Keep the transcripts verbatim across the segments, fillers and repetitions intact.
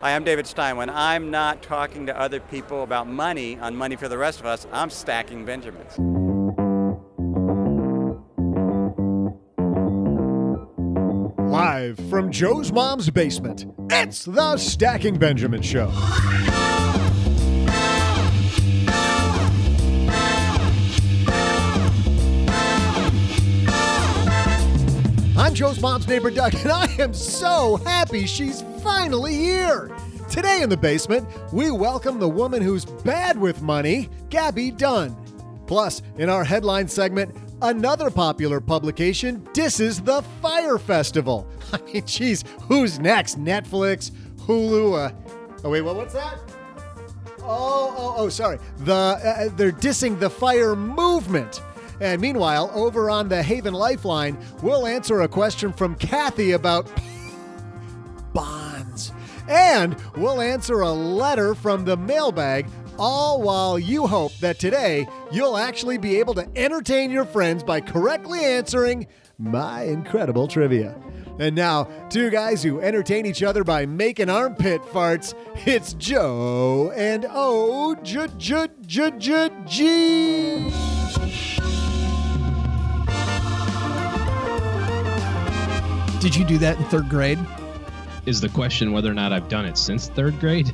Hi, I'm David Stein. When I'm not talking to other people about money on Money for the Rest of Us, I'm stacking Benjamins. Live from Joe's mom's basement, it's the Stacking Benjamin Show. I'm Joe's mom's neighbor, Doug, and I am so happy she's finally here. Today in the basement, we welcome the woman who's bad with money, Gabby Dunn. Plus, in our headline segment, another popular publication disses the Fyre Festival. I mean, geez, who's next? Netflix, Hulu, uh, oh wait, what, what's that? Oh, oh, oh, sorry. The uh, they're dissing the Fyre movement. And meanwhile, over on the Haven Lifeline, we'll answer a question from Kathy about bonds. And we'll answer a letter from the mailbag, all while you hope that today you'll actually be able to entertain your friends by correctly answering my incredible trivia. And now, two guys who entertain each other by making armpit farts, it's Joe and O J J J J G. Did you do that in third grade? Is the question whether or not I've done it since third grade?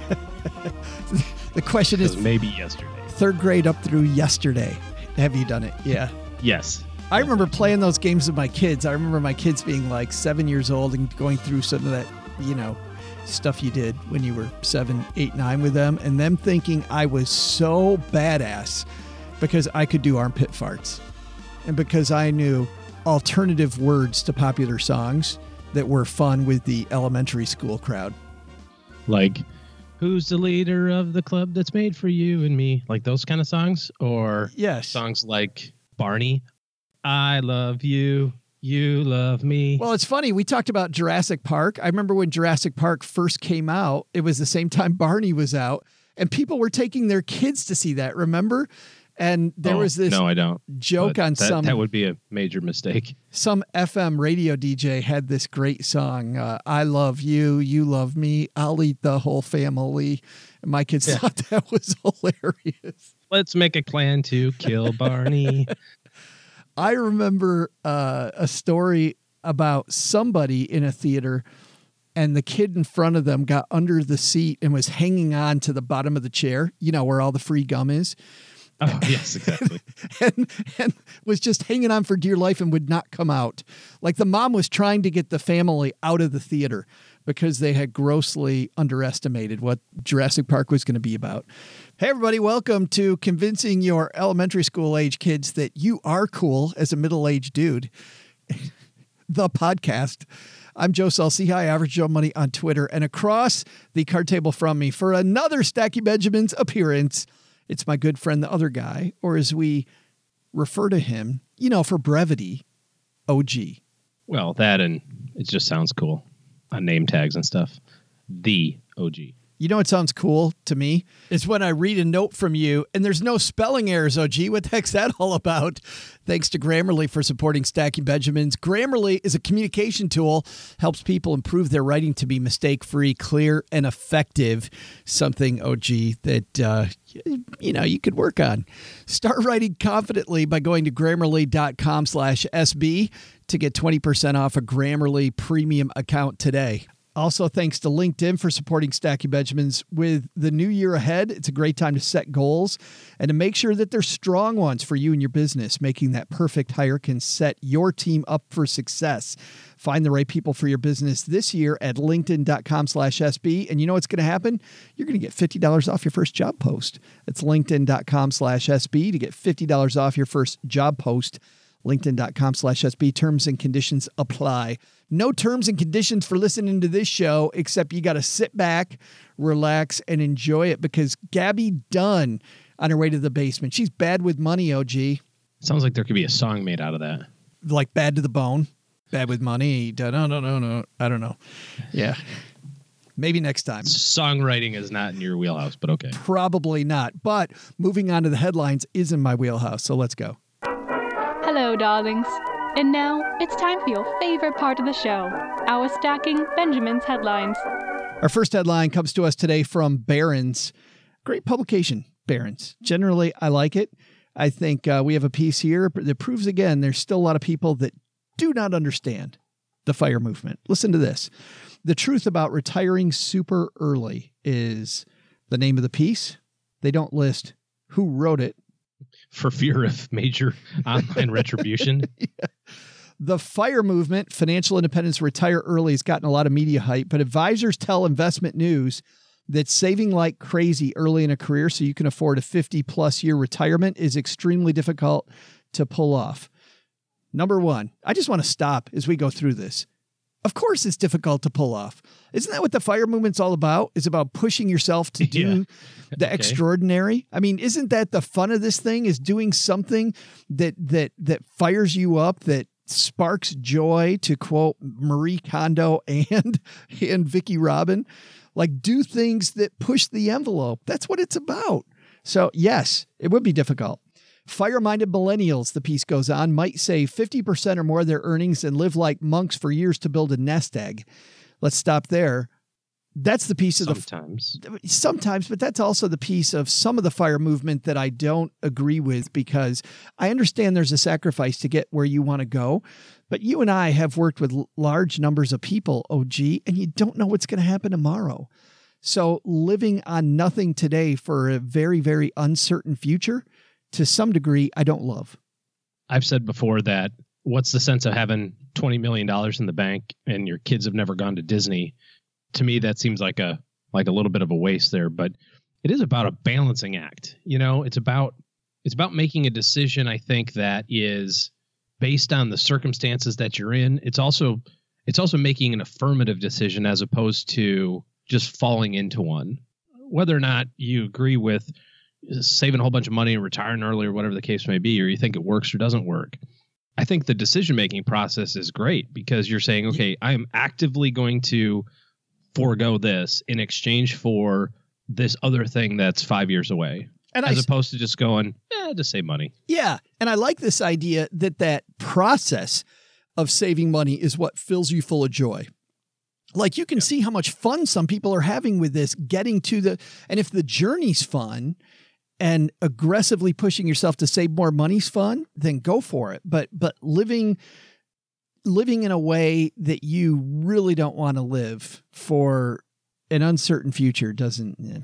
The question is maybe yesterday. Third grade up through yesterday. Have you done it? Yeah. Yes. I remember playing those games with my kids. I remember my kids being like seven years old and going through some of that, you know, stuff you did when you were seven, eight, nine with them, and them thinking I was so badass because I could do armpit farts and because I knew alternative words to popular songs that were fun with the elementary school crowd. Like, who's the leader of the club that's made for you and me? Like those kind of songs? Or yes, songs like Barney, I love you, you love me. Well, it's funny. We talked about Jurassic Park. I remember when Jurassic Park first came out, it was the same time Barney was out, and people were taking their kids to see that, remember? And there oh, was this no, I don't. joke but on that, some... That would be a major mistake. Some F M radio D J had this great song, uh, I love you, you love me, I'll eat the whole family. And my kids yeah. thought that was hilarious. Let's make a plan to kill Barney. I remember uh, a story about somebody in a theater, and the kid in front of them got under the seat and was hanging on to the bottom of the chair, you know, where all the free gum is. Oh, yes, exactly. and, and was just hanging on for dear life and would not come out. Like the mom was trying to get the family out of the theater because they had grossly underestimated what Jurassic Park was going to be about. Hey, everybody, welcome to convincing your elementary school age kids that you are cool as a middle-aged dude. The podcast. I'm Joe Saul-Sehy, Average Joe Money on Twitter, and across the card table from me for another Stacking Benjamins appearance, it's my good friend, the other guy, or as we refer to him, you know, for brevity, O G. Well, that and it just sounds cool on name tags and stuff. The O G. You know what sounds cool to me? It's when I read a note from you and there's no spelling errors, O G. What the heck's that all about? Thanks to Grammarly for supporting Stacking Benjamins. Grammarly is a communication tool, helps people improve their writing to be mistake-free, clear, and effective. Something, O G, that, uh, you know, you could work on. Start writing confidently by going to Grammarly.com slash SB to get twenty percent off a Grammarly premium account today. Also, thanks to LinkedIn for supporting Stacking Benjamins. With the new year ahead, it's a great time to set goals and to make sure that they're strong ones for you and your business. Making that perfect hire can set your team up for success. Find the right people for your business this year at LinkedIn.com slash SB. And you know what's going to happen? You're going to get fifty dollars off your first job post. It's LinkedIn.com slash SB to get fifty dollars off your first job post. LinkedIn.com slash SB. Terms and conditions apply. No terms and conditions for listening to this show, except you got to sit back, relax, and enjoy it because Gabby Dunn on her way to the basement. She's bad with money, O G. Sounds like there could be a song made out of that. Like Bad to the Bone. Bad with money. No, no, no, no. I don't know. Yeah. Maybe next time. Songwriting is not in your wheelhouse, but okay. Probably not. But moving on to the headlines is in my wheelhouse, so let's go. Hello, darlings. And now, it's time for your favorite part of the show, our Stacking Benjamins headlines. Our first headline comes to us today from Barron's. Great publication, Barron's. Generally, I like it. I think uh, we have a piece here that proves again there's still a lot of people that do not understand the FIRE movement. Listen to this. The truth about retiring super early is the name of the piece. They don't list who wrote it. For fear of major online retribution. Yeah. The FIRE movement, financial independence, retire early, has gotten a lot of media hype, but advisors tell Investment News that saving like crazy early in a career so you can afford a fifty plus year retirement is extremely difficult to pull off. Number one, I just want to stop as we go through this. Of course it's difficult to pull off. Isn't that what the FIRE movement's all about? It's about pushing yourself to do Yeah. the Okay. extraordinary. I mean, isn't that the fun of this thing, is doing something that that that fires you up, that sparks joy, to quote Marie Kondo and and Vicki Robin? Like, do things that push the envelope. That's what it's about. So yes, it would be difficult. FIRE-minded millennials, the piece goes on, might save fifty percent or more of their earnings and live like monks for years to build a nest egg. Let's stop there. That's the piece of Sometimes. the sometimes, but that's also the piece of some of the FIRE movement that I don't agree with, because I understand there's a sacrifice to get where you want to go. But you and I have worked with l- large numbers of people, O G, and you don't know what's going to happen tomorrow. So living on nothing today for a very, very uncertain future, to some degree, I don't love. I've said before that what's the sense of having twenty million dollars in the bank and your kids have never gone to Disney? To me, that seems like a like a little bit of a waste there, but it is about a balancing act. You know, it's about it's about making a decision, I think, that is based on the circumstances that you're in. It's also it's also making an affirmative decision as opposed to just falling into one. Whether or not you agree with saving a whole bunch of money and retiring early or whatever the case may be, or you think it works or doesn't work, I think the decision-making process is great, because you're saying, okay, I am actively going to forego this in exchange for this other thing that's five years away, And as I, opposed to just going, eh, just save money. yeah. And I like this idea that that process of saving money is what fills you full of joy. Like, you can see how much fun some people are having with this, getting to the, and if the journey's fun and aggressively pushing yourself to save more money's fun, then go for it. But, but living, living in a way that you really don't want to live for an uncertain future doesn't, eh.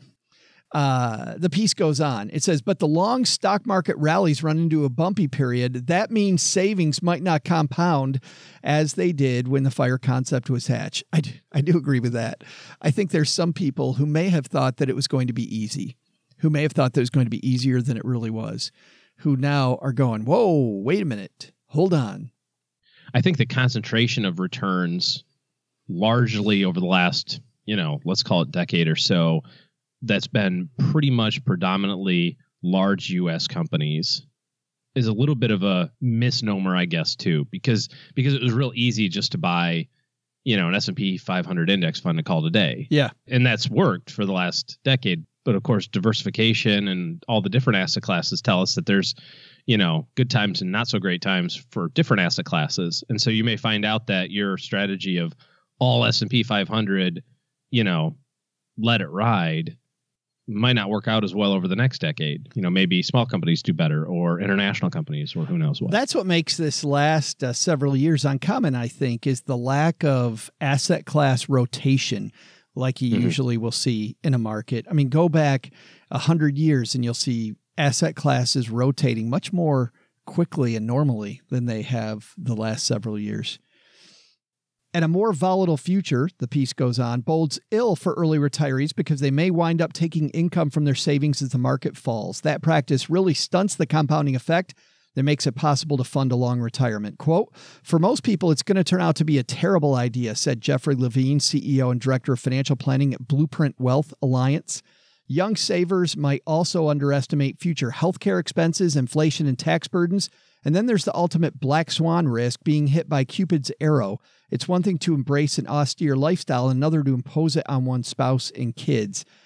Uh, the piece goes on. It says, but the long stock market rallies run into a bumpy period. That means savings might not compound as they did when the FIRE concept was hatched. I do, I do agree with that. I think there's some people who may have thought that it was going to be easy, who may have thought that it was going to be easier than it really was, who now are going, whoa, wait a minute, hold on. I think the concentration of returns largely over the last, you know, let's call it decade or so, that's been pretty much predominantly large U S companies, is a little bit of a misnomer, I guess, too, because because it was real easy just to buy, you know, an S and P five hundred index fund and call it a day. Yeah. And that's worked for the last decade. But of course, diversification and all the different asset classes tell us that there's, you know, good times and not so great times for different asset classes. And so you may find out that your strategy of all S and P five hundred, you know, let it ride, might not work out as well over the next decade. You know, maybe small companies do better, or international companies, or who knows what. That's what makes this last uh, several years uncommon, I think, is the lack of asset class rotation like you mm-hmm. usually will see in a market. I mean, go back a hundred years and you'll see asset classes rotating much more quickly and normally than they have the last several years. And a more volatile future, the piece goes on, bodes ill for early retirees because they may wind up taking income from their savings as the market falls. That practice really stunts the compounding effect that makes it possible to fund a long retirement. Quote, for most people, it's going to turn out to be a terrible idea, said Jeffrey Levine, C E O and Director of Financial Planning at Blueprint Wealth Alliance. Young savers might also underestimate future healthcare expenses, inflation, and tax burdens. And then there's the ultimate black swan risk, being hit by Cupid's arrow. It's one thing to embrace an austere lifestyle, another to impose it on one's spouse and kids.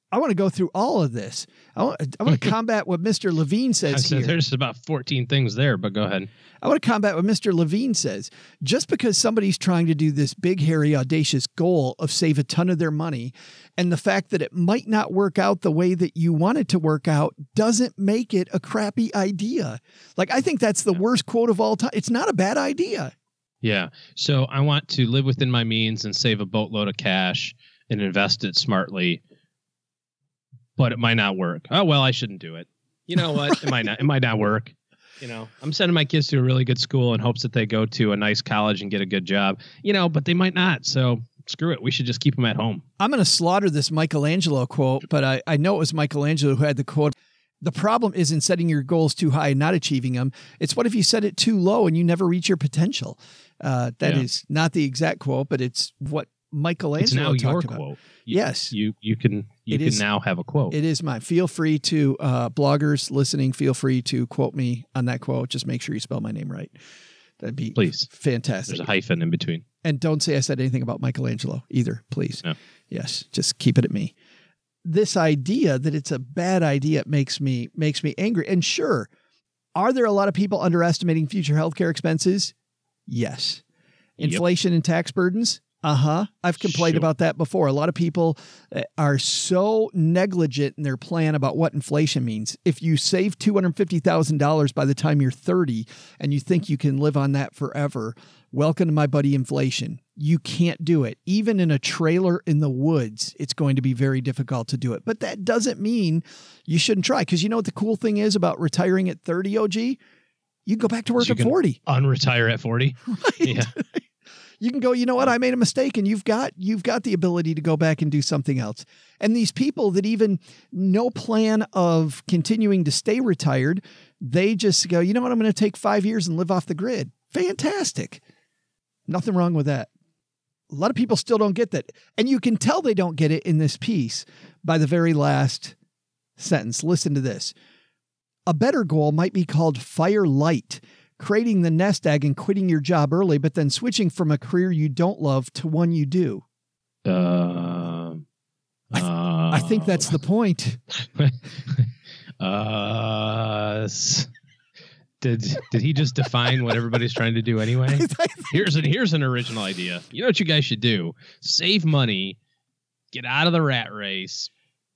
I want to go through all of this. I want, I want to combat what Mister Levine says so here. There's about fourteen things there, but go ahead. I want to combat what Mister Levine says. Just because somebody's trying to do this big, hairy, audacious goal of save a ton of their money, and the fact that it might not work out the way that you want it to work out doesn't make it a crappy idea. Like, I think that's the worst quote of all time. It's not a bad idea. Yeah. So I want to live within my means and save a boatload of cash and invest it smartly, but it might not work. Oh, well, I shouldn't do it. You know what? Right. It might not, it might not work. You know, I'm sending my kids to a really good school in hopes that they go to a nice college and get a good job, you know, but they might not. So screw it. We should just keep them at home. I'm going to slaughter this Michelangelo quote, but I, I know it was Michelangelo who had the quote. The problem isn't setting your goals too high and not achieving them. It's what if you set it too low and you never reach your potential? Uh, that yeah. is not the exact quote, but it's what Michelangelo it's now talked your about. Quote. You, yes. You you can you it can is, now have a quote. It is mine. Feel free to, uh, bloggers listening, feel free to quote me on that quote. Just make sure you spell my name right. That'd be please. Fantastic. There's a hyphen in between. And don't say I said anything about Michelangelo either, please. No. Yes, just keep it at me. This idea that it's a bad idea makes me makes me angry. And sure, are there a lot of people underestimating future healthcare expenses? Yes. Inflation yep. and tax burdens? Uh-huh. I've complained sure. about that before. A lot of people are so negligent in their plan about what inflation means. If you save two hundred fifty thousand dollars by the time you're thirty and you think you can live on that forever, welcome to my buddy inflation. You can't do it. Even in a trailer in the woods, it's going to be very difficult to do it. But that doesn't mean you shouldn't try. Because you know what the cool thing is about retiring at thirty, O G? You can go back to work so at forty. Unretire at forty? Right. Yeah. You can go, you know what, I made a mistake, and you've got you've got the ability to go back and do something else. And these people that even no plan of continuing to stay retired, they just go, you know what, I'm going to take five years and live off the grid. Fantastic. Nothing wrong with that. A lot of people still don't get that. And you can tell they don't get it in this piece by the very last sentence. Listen to this. A better goal might be called fire light. Creating the nest egg and quitting your job early, but then switching from a career you don't love to one you do. Uh, I, th- uh, I think that's the point. uh, did did he just define what everybody's trying to do anyway? Here's an here's an original idea. You know what you guys should do? Save money, get out of the rat race,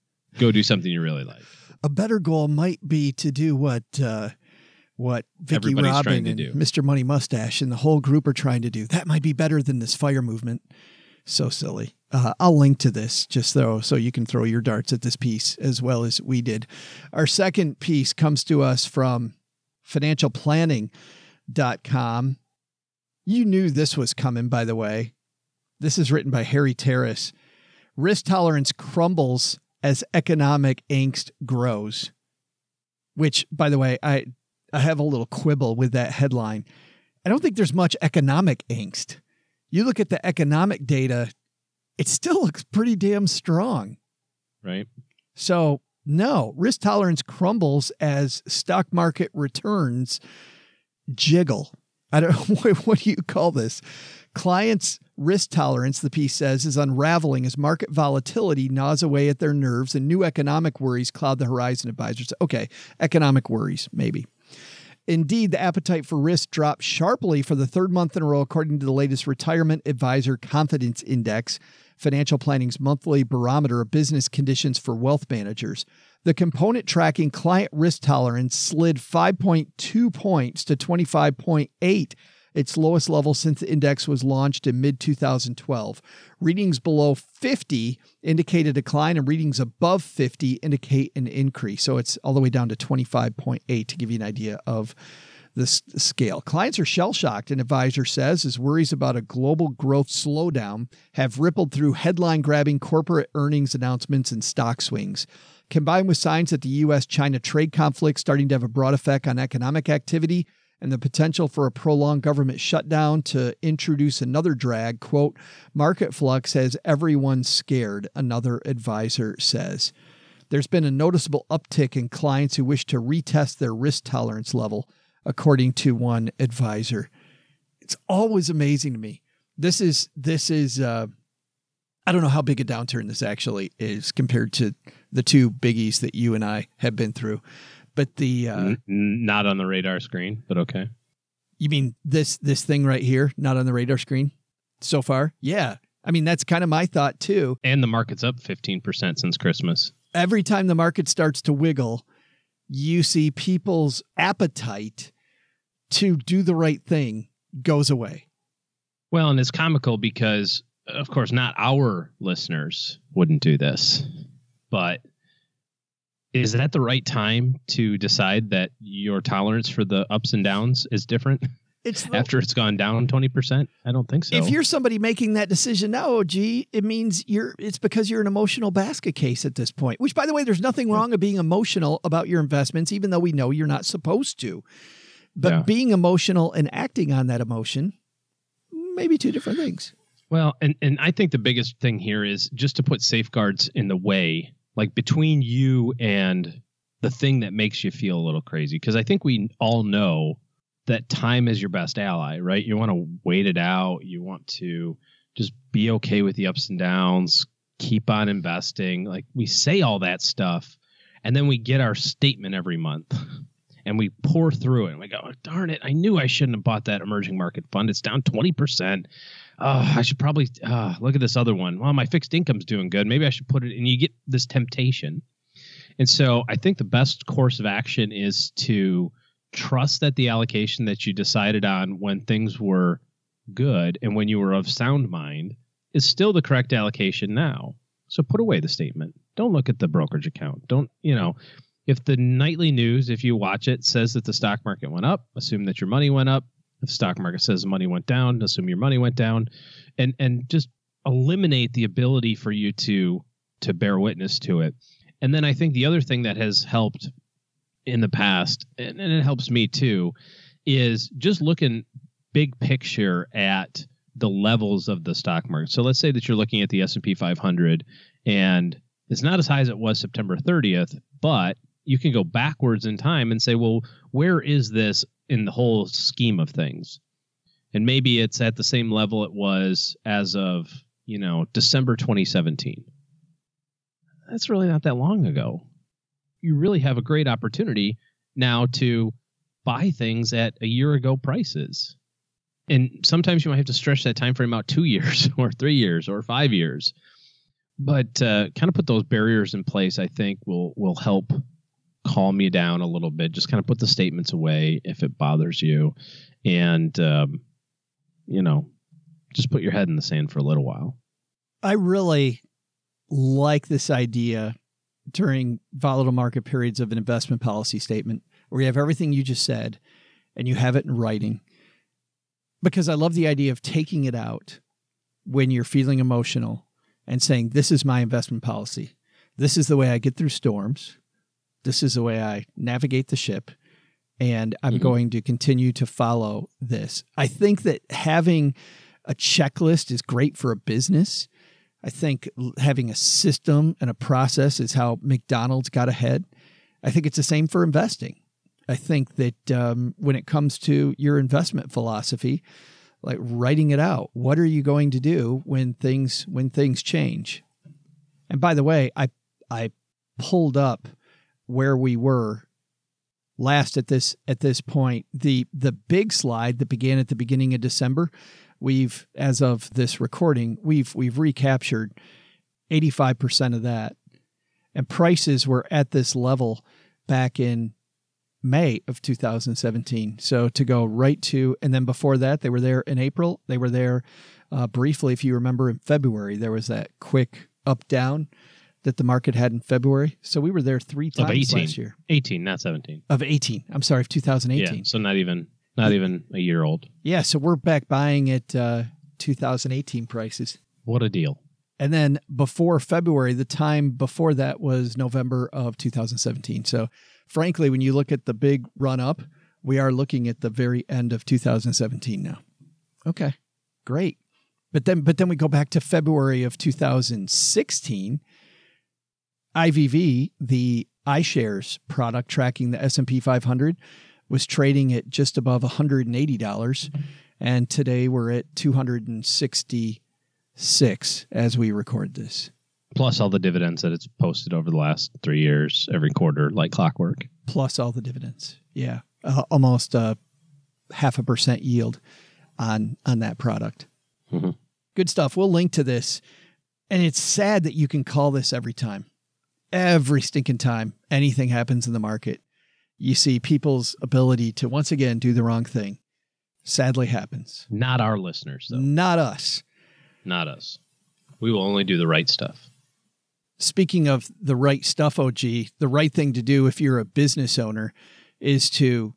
go do something you really like. A better goal might be to do what. Uh, What Vicky Everybody's Robin and do. Mister Money Mustache and the whole group are trying to do. That might be better than this fire movement. So silly. Uh, I'll link to this just so, so you can throw your darts at this piece as well as we did. Our second piece comes to us from financial planning dot com. You knew this was coming, by the way. This is written by Harry Terrace. Risk tolerance crumbles as economic angst grows. Which, by the way, I... I have a little quibble with that headline. I don't think there's much economic angst. You look at the economic data, it still looks pretty damn strong. Right. So, no, risk tolerance crumbles as stock market returns jiggle. I don't know, what do you call this? Clients' risk tolerance, the piece says, is unraveling as market volatility gnaws away at their nerves and new economic worries cloud the horizon, advisors. Okay, economic worries, maybe. Indeed, the appetite for risk dropped sharply for the third month in a row, according to the latest Retirement Advisor Confidence Index, financial planning's monthly barometer of business conditions for wealth managers. The component tracking client risk tolerance slid five point two points to twenty-five point eight, its lowest level since the index was launched in mid twenty twelve. Readings below fifty indicate a decline, and readings above fifty indicate an increase. So it's all the way down to twenty-five point eight to give you an idea of the scale. Clients are shell-shocked, an advisor says, as worries about a global growth slowdown have rippled through headline-grabbing corporate earnings announcements and stock swings. Combined with signs that the U S China trade conflict starting to have a broad effect on economic activity, and the potential for a prolonged government shutdown to introduce another drag, quote, market flux has everyone scared, another advisor says. There's been a noticeable uptick in clients who wish to retest their risk tolerance level, according to one advisor. It's always amazing to me. This is, this is, uh, I don't know how big a downturn this actually is compared to the two biggies that you and I have been through. But the uh, N- not on the radar screen, but okay. You mean this this thing right here, not on the radar screen so far? Yeah. I mean, that's kind of my thought too. And the market's up fifteen percent since Christmas. Every time the market starts to wiggle, you see people's appetite to do the right thing goes away. Well, and it's comical because, of course, not our listeners wouldn't do this, but is that the right time to decide that your tolerance for the ups and downs is different It's the, after it's gone down twenty percent? I don't think so. If you're somebody making that decision now, O G, it means you're. It's because you're an emotional basket case at this point, which, by the way, there's nothing wrong with being emotional about your investments, even though we know you're not supposed to. But Yeah. being emotional and acting on that emotion, maybe two different things. Well, and, and I think the biggest thing here is just to put safeguards in the way, like between you and the thing that makes you feel a little crazy. Because I think we all know that time is your best ally, right? You want to wait it out. You want to just be okay with the ups and downs, keep on investing. Like we say all that stuff, and then we get our statement every month. And we pour through it and we go, oh, darn it, I knew I shouldn't have bought that emerging market fund. It's down twenty percent. Oh, I should probably uh, look at this other one. Well, my fixed income's doing good. Maybe I should put it, and you get this temptation. And so I think the best course of action is to trust that the allocation that you decided on when things were good and when you were of sound mind is still the correct allocation now. So put away the statement. Don't look at the brokerage account. Don't, you know, if the nightly news, if you watch it, says that the stock market went up, assume that your money went up. If the stock market says the money went down, assume your money went down, and and just eliminate the ability for you to to bear witness to it. And then I think the other thing that has helped in the past, and, and it helps me too, is just looking big picture at the levels of the stock market. So let's say that you're looking at the S and P five hundred, and it's not as high as it was September thirtieth, but you can go backwards in time and say, well, where is this in the whole scheme of things? And maybe it's at the same level it was as of, you know, December twenty seventeen. That's really not that long ago. You really have a great opportunity now to buy things at a year ago prices. And sometimes you might have to stretch that time frame out two years or three years or five years. But uh, kind of put those barriers in place, I think, will will help calm you down a little bit. Just kind of put the statements away if it bothers you. And, um, you know, just put your head in the sand for a little while. I really like this idea during volatile market periods of an investment policy statement where you have everything you just said and you have it in writing. Because I love the idea of taking it out when you're feeling emotional and saying, this is my investment policy. This is the way I get through storms. This is the way I navigate the ship. And I'm mm-hmm. going to continue to follow this. I think that having a checklist is great for a business. I think having a system and a process is how McDonald's got ahead. I think it's the same for investing. I think that um, when it comes to your investment philosophy, like writing it out, what are you going to do when things when things change? And by the way, I I pulled up where we were last at this at this point. The the big slide that began at the beginning of December, we've, as of this recording, we've we've recaptured eighty-five percent of that. And prices were at this level back in May of two thousand seventeen. So to go right to, and then before that, they were there in April. They were there uh, briefly, if you remember, in February. There was that quick up down that the market had in February. So we were there three times of eighteen, last year. eighteen, not seventeen. Of eighteen. I'm sorry, of two thousand eighteen. Yeah, so not even not even a year old. Yeah, so we're back buying at uh, two thousand eighteen prices. What a deal. And then before February, the time before that was November of two thousand seventeen. So frankly, when you look at the big run up, we are looking at the very end of two thousand seventeen now. Okay, great. But then, but then we go back to February of two thousand sixteen. I V V, the iShares product tracking the S and P five hundred, was trading at just above one hundred eighty dollars. And today we're at two hundred sixty six as we record this. Plus all the dividends that it's posted over the last three years, every quarter, like clockwork. Plus all the dividends. Yeah. Uh, almost uh, half a percent yield on, on that product. Mm-hmm. Good stuff. We'll link to this. And it's sad that you can call this every time. Every stinking time anything happens in the market, you see people's ability to once again do the wrong thing. Sadly happens. Not our listeners, though. Not us. Not us. We will only do the right stuff. Speaking of the right stuff, O G, the right thing to do if you're a business owner is to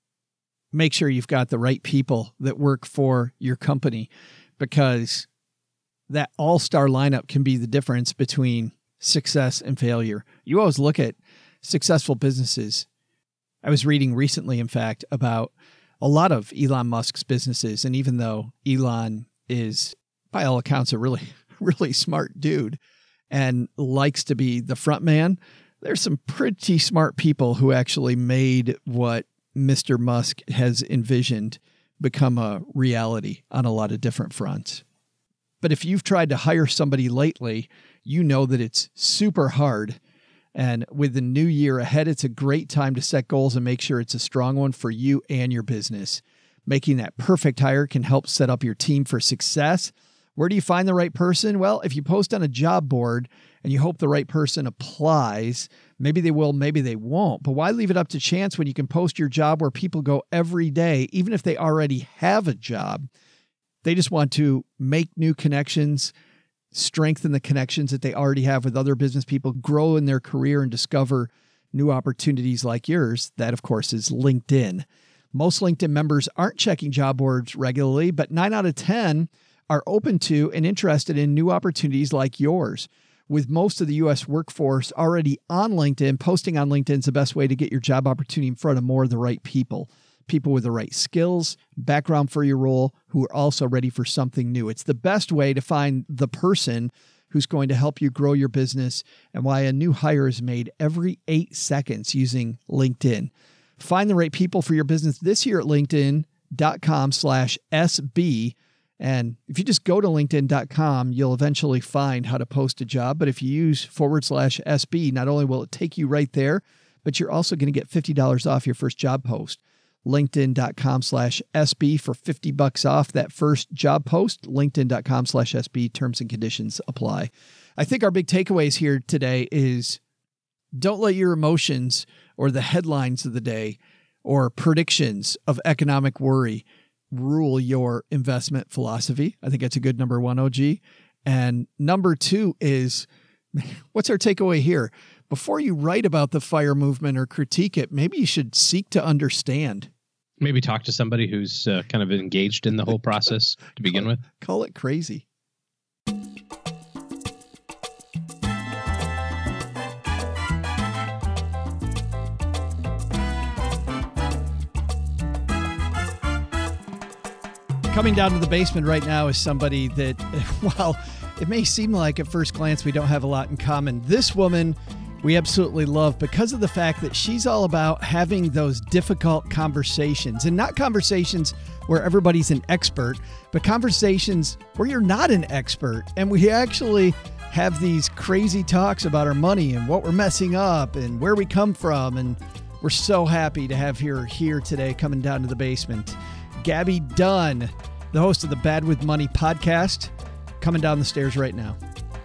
make sure you've got the right people that work for your company, because that all-star lineup can be the difference between success and failure. You always look at successful businesses. I was reading recently, in fact, about a lot of Elon Musk's businesses. And even though Elon is, by all accounts, a really, really smart dude and likes to be the front man, there's some pretty smart people who actually made what Mister Musk has envisioned become a reality on a lot of different fronts. But if you've tried to hire somebody lately, you know that it's super hard. And with the new year ahead, it's a great time to set goals and make sure it's a strong one for you and your business. Making that perfect hire can help set up your team for success. Where do you find the right person? Well, if you post on a job board and you hope the right person applies, maybe they will, maybe they won't. But why leave it up to chance when you can post your job where people go every day, even if they already have a job? They just want to make new connections, strengthen the connections that they already have with other business people, grow in their career, and discover new opportunities like yours. That, of course, is LinkedIn. Most LinkedIn members aren't checking job boards regularly, but nine out of ten are open to and interested in new opportunities like yours. With most of the U S workforce already on LinkedIn, posting on LinkedIn is the best way to get your job opportunity in front of more of the right people. People with the right skills, background for your role, who are also ready for something new. It's the best way to find the person who's going to help you grow your business, and why a new hire is made every eight seconds using LinkedIn. Find the right people for your business this year at linkedin.com slash SB. And if you just go to linkedin dot com, you'll eventually find how to post a job. But if you use forward slash SB, not only will it take you right there, but you're also going to get fifty dollars off your first job post. linkedin.com slash SB for fifty bucks off that first job post. linkedin.com slash SB. Terms and conditions apply. I think our big takeaways here today is don't let your emotions or the headlines of the day or predictions of economic worry rule your investment philosophy. I think that's a good number one, O G. And number two is, what's our takeaway here? Before you write about the FIRE movement or critique it, maybe you should seek to understand. Maybe talk to somebody who's uh, kind of engaged in the whole process to begin call, with. Call it crazy. Coming down to the basement right now is somebody that, while it may seem like at first glance we don't have a lot in common, this woman we absolutely love because of the fact that she's all about having those difficult conversations, and not conversations where everybody's an expert, but conversations where you're not an expert. And we actually have these crazy talks about our money and what we're messing up and where we come from. And we're so happy to have her here today, coming down to the basement. Gabby Dunn, the host of the Bad with Money podcast, coming down the stairs right now.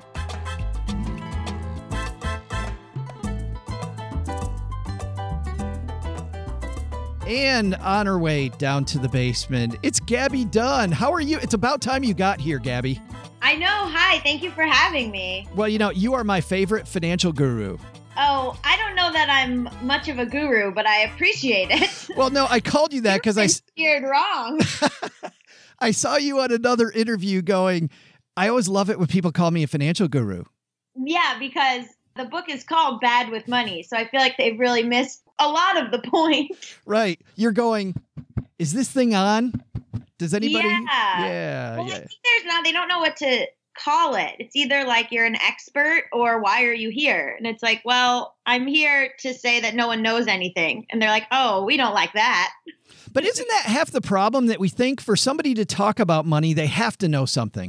And on her way down to the basement, it's Gabby Dunn. How are you? It's about time you got here, Gabby. I know. Hi. Thank you for having me. Well, you know, you are my favorite financial guru. Oh, I don't know that I'm much of a guru, but I appreciate it. Well, no, I called you that because I steered wrong. I saw you on another interview going, I always love it when people call me a financial guru. Yeah, because the book is called Bad with Money. So I feel like they've really missed a lot of the point. Right. You're going, is this thing on? Does anybody? Yeah. Yeah. Well, yeah. I think there's not, they don't know what to call it. It's either like you're an expert or why are you here? And it's like, well, I'm here to say that no one knows anything. And they're like, oh, we don't like that. But isn't that half the problem, that we think for somebody to talk about money, they have to know something?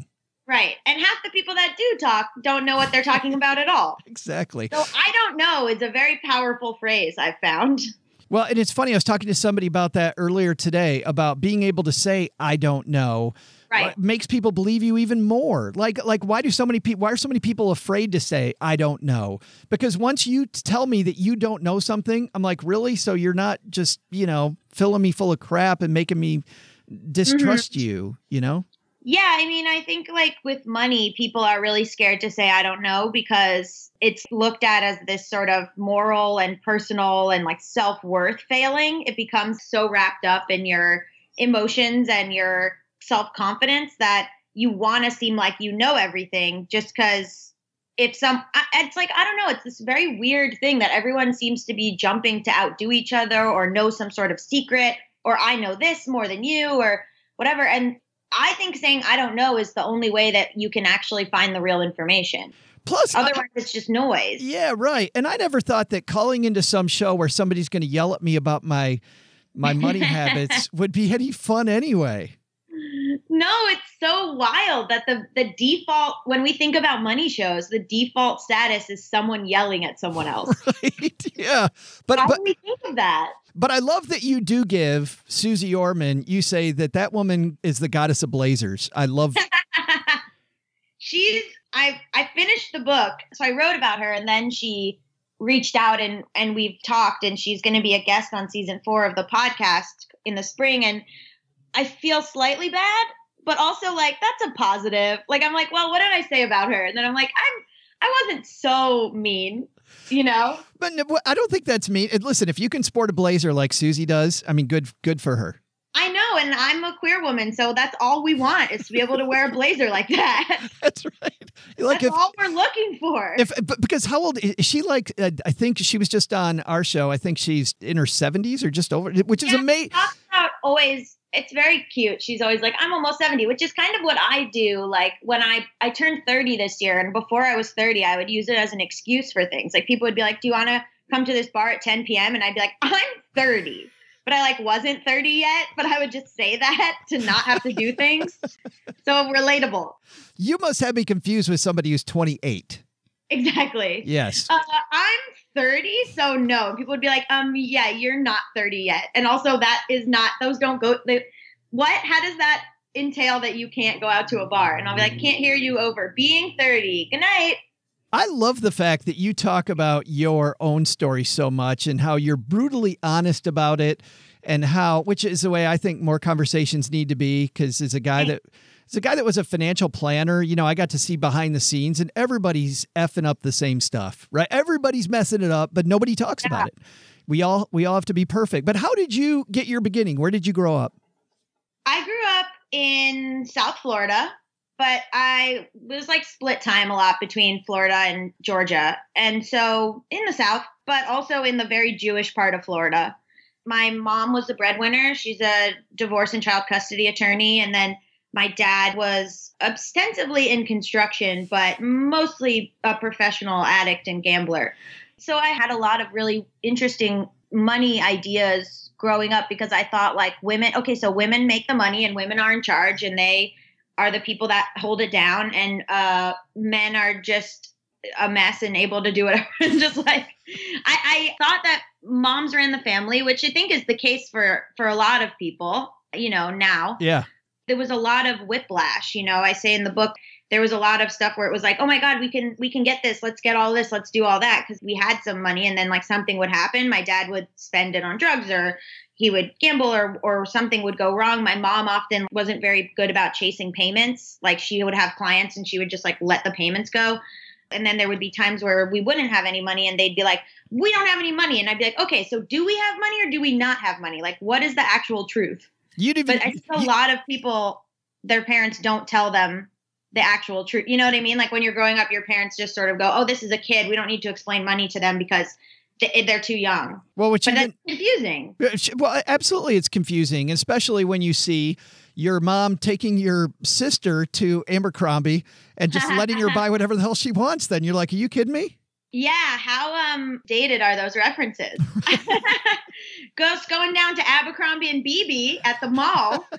Right. And half the people that do talk don't know what they're talking about at all. Exactly. So I don't know is a very powerful phrase I've found. Well, and it's funny. I was talking to somebody about that earlier today about being able to say, I don't know. Right. Makes people believe you even more. Like, like why do so many people, why are so many people afraid to say, I don't know? Because once you tell me that you don't know something, I'm like, really? So you're not just, you know, filling me full of crap and making me distrust mm-hmm. you, you know? Yeah, I mean, I think like with money, people are really scared to say, I don't know, because it's looked at as this sort of moral and personal and like self-worth failing. It becomes so wrapped up in your emotions and your self-confidence that you want to seem like you know everything just because if some, it's like, I don't know, it's this very weird thing that everyone seems to be jumping to outdo each other or know some sort of secret or I know this more than you or whatever. And I think saying I don't know is the only way that you can actually find the real information. Plus, otherwise I, it's just noise. Yeah, right. And I never thought that calling into some show where somebody's going to yell at me about my my money habits would be any fun anyway. No, it's so wild that the the default, when we think about money shows, the default status is someone yelling at someone else. Right. Yeah. But, How but, do we think of that? But I love that you do give Susie Orman, you say that that woman is the goddess of blazers. I love. She's, I, I finished the book. So I wrote about her and then she reached out and, and we've talked and she's going to be a guest on season four of the podcast in the spring. And I feel slightly bad, but also like, that's a positive. Like, I'm like, well, what did I say about her? And then I'm like, I'm, I wasn't so mean. You know, but I don't think that's mean. Listen, if you can sport a blazer like Susie does, I mean, good, good for her. I know. And I'm a queer woman. So that's all we want is to be able to wear a blazer like that. That's right. Like that's if, all we're looking for. If, because how old is she? Like, uh, I think she was just on our show. I think she's in her seventies or just over, which is yeah, amazing. About always. It's very cute. She's always like, I'm almost seventy, which is kind of what I do. Like when I, I turned thirty this year and before I was thirty, I would use it as an excuse for things. Like people would be like, do you want to come to this bar at ten p.m.? And I'd be like, I'm thirty, but I like wasn't thirty yet, but I would just say that to not have to do things. So relatable. You must have me confused with somebody who's twenty-eight. Exactly. Yes. Uh, I'm thirty, so no. People would be like, um, yeah, you're not thirty yet. And also that is not, those don't go, they, what, how does that entail that you can't go out to a bar? And I'll be like, can't hear you over being thirty. Good night. I love the fact that you talk about your own story so much and how you're brutally honest about it and how, which is the way I think more conversations need to be. Because as a guy that, as a guy that was a financial planner, you know, I got to see behind the scenes and everybody's effing up the same stuff, right? Everybody's messing it up, but nobody talks yeah. about it. We all, we all have to be perfect. But how did you get your beginning? Where did you grow up? I grew up in South Florida, but I was like split time a lot between Florida and Georgia. And so in the South, but also in the very Jewish part of Florida. My mom was the breadwinner. She's a divorce and child custody attorney. And then my dad was ostensibly in construction, but mostly a professional addict and gambler. So I had a lot of really interesting money ideas growing up because I thought like women, okay, so women make the money and women are in charge and they are the people that hold it down and uh, men are just a mess and able to do whatever. Just like, I, I thought that moms ran the family, which I think is the case for, for a lot of people, you know, now. Yeah. There was a lot of whiplash, you know, I say in the book, there was a lot of stuff where it was like, oh my God, we can, we can get this. Let's get all this. Let's do all that. Cause we had some money and then like something would happen. My dad would spend it on drugs or he would gamble or, or something would go wrong. My mom often wasn't very good about chasing payments. Like she would have clients and she would just like let the payments go. And then there would be times where we wouldn't have any money and they'd be like, we don't have any money. And I'd be like, okay, so do we have money or do we not have money? Like, what is the actual truth? You'd even, but I think a you, lot of people, their parents don't tell them the actual truth. You know what I mean? Like when you're growing up, your parents just sort of go, oh, this is a kid. We don't need to explain money to them because they're too young. Well, which but even, that's confusing. Well, absolutely. It's confusing, especially when you see your mom taking your sister to Abercrombie and just letting her buy whatever the hell she wants. Then you're like, are you kidding me? Yeah. How um dated are those references? Goes going down to Abercrombie and B B at the mall.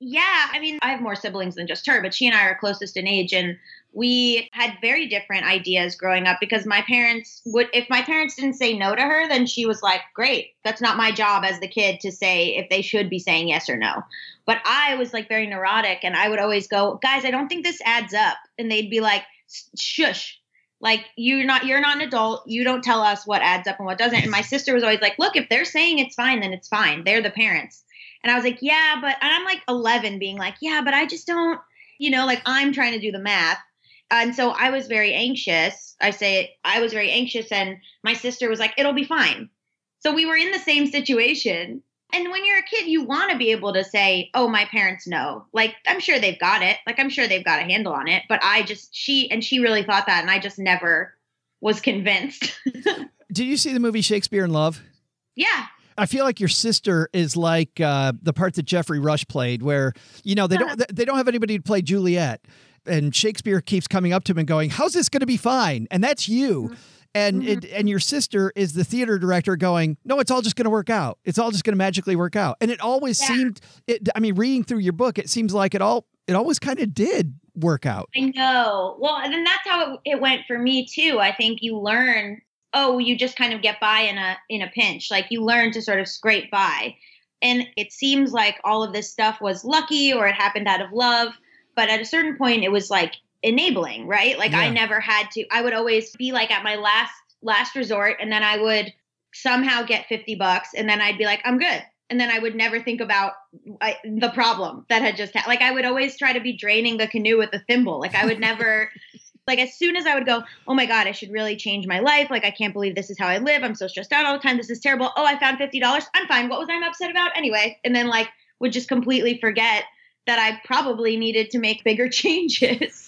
Yeah, I mean, I have more siblings than just her, but she and I are closest in age, and we had very different ideas growing up because my parents would, if my parents didn't say no to her, then she was like, great, that's not my job as the kid to say if they should be saying yes or no. But I was like very neurotic, and I would always go, guys, I don't think this adds up. And they'd be like, shush. Like, you're not, you're not an adult. You don't tell us what adds up and what doesn't. And my sister was always like, look, if they're saying it's fine, then it's fine. They're the parents. And I was like, yeah, but and I'm like eleven being like, yeah, but I just don't, you know, like I'm trying to do the math. And so I was very anxious. I say I was very anxious, and my sister was like, it'll be fine. So we were in the same situation. And when you're a kid, you want to be able to say, oh, my parents know. Like, I'm sure they've got it. Like, I'm sure they've got a handle on it. But I just, she, and she really thought that. And I just never was convinced. Did you see the movie Shakespeare in Love? Yeah. I feel like your sister is like uh, the part that Jeffrey Rush played, where, you know, they don't they don't have anybody to play Juliet. And Shakespeare keeps coming up to him and going, how's this going to be fine? And that's you. Mm-hmm. And it, and your sister is the theater director going, no, it's all just going to work out. It's all just going to magically work out. And it always yeah. seemed, it, I mean, reading through your book, it seems like it all, it always kind of did work out. I know. Well, and then that's how it, it went for me too. I think you learn, oh, you just kind of get by in a, in a pinch. Like you learn to sort of scrape by. And it seems like all of this stuff was lucky or it happened out of love. But at a certain point, it was like enabling, right? Like yeah. I never had to, I would always be like at my last, last resort. And then I would somehow get fifty bucks. And then I'd be like, I'm good. And then I would never think about I, the problem that had just happened. Like I would always try to be draining the canoe with a thimble. Like I would never, like as soon as I would go, oh my God, I should really change my life. Like, I can't believe this is how I live. I'm so stressed out all the time. This is terrible. Oh, I found fifty dollars. I'm fine. What was I upset about anyway? And then like would just completely forget that I probably needed to make bigger changes.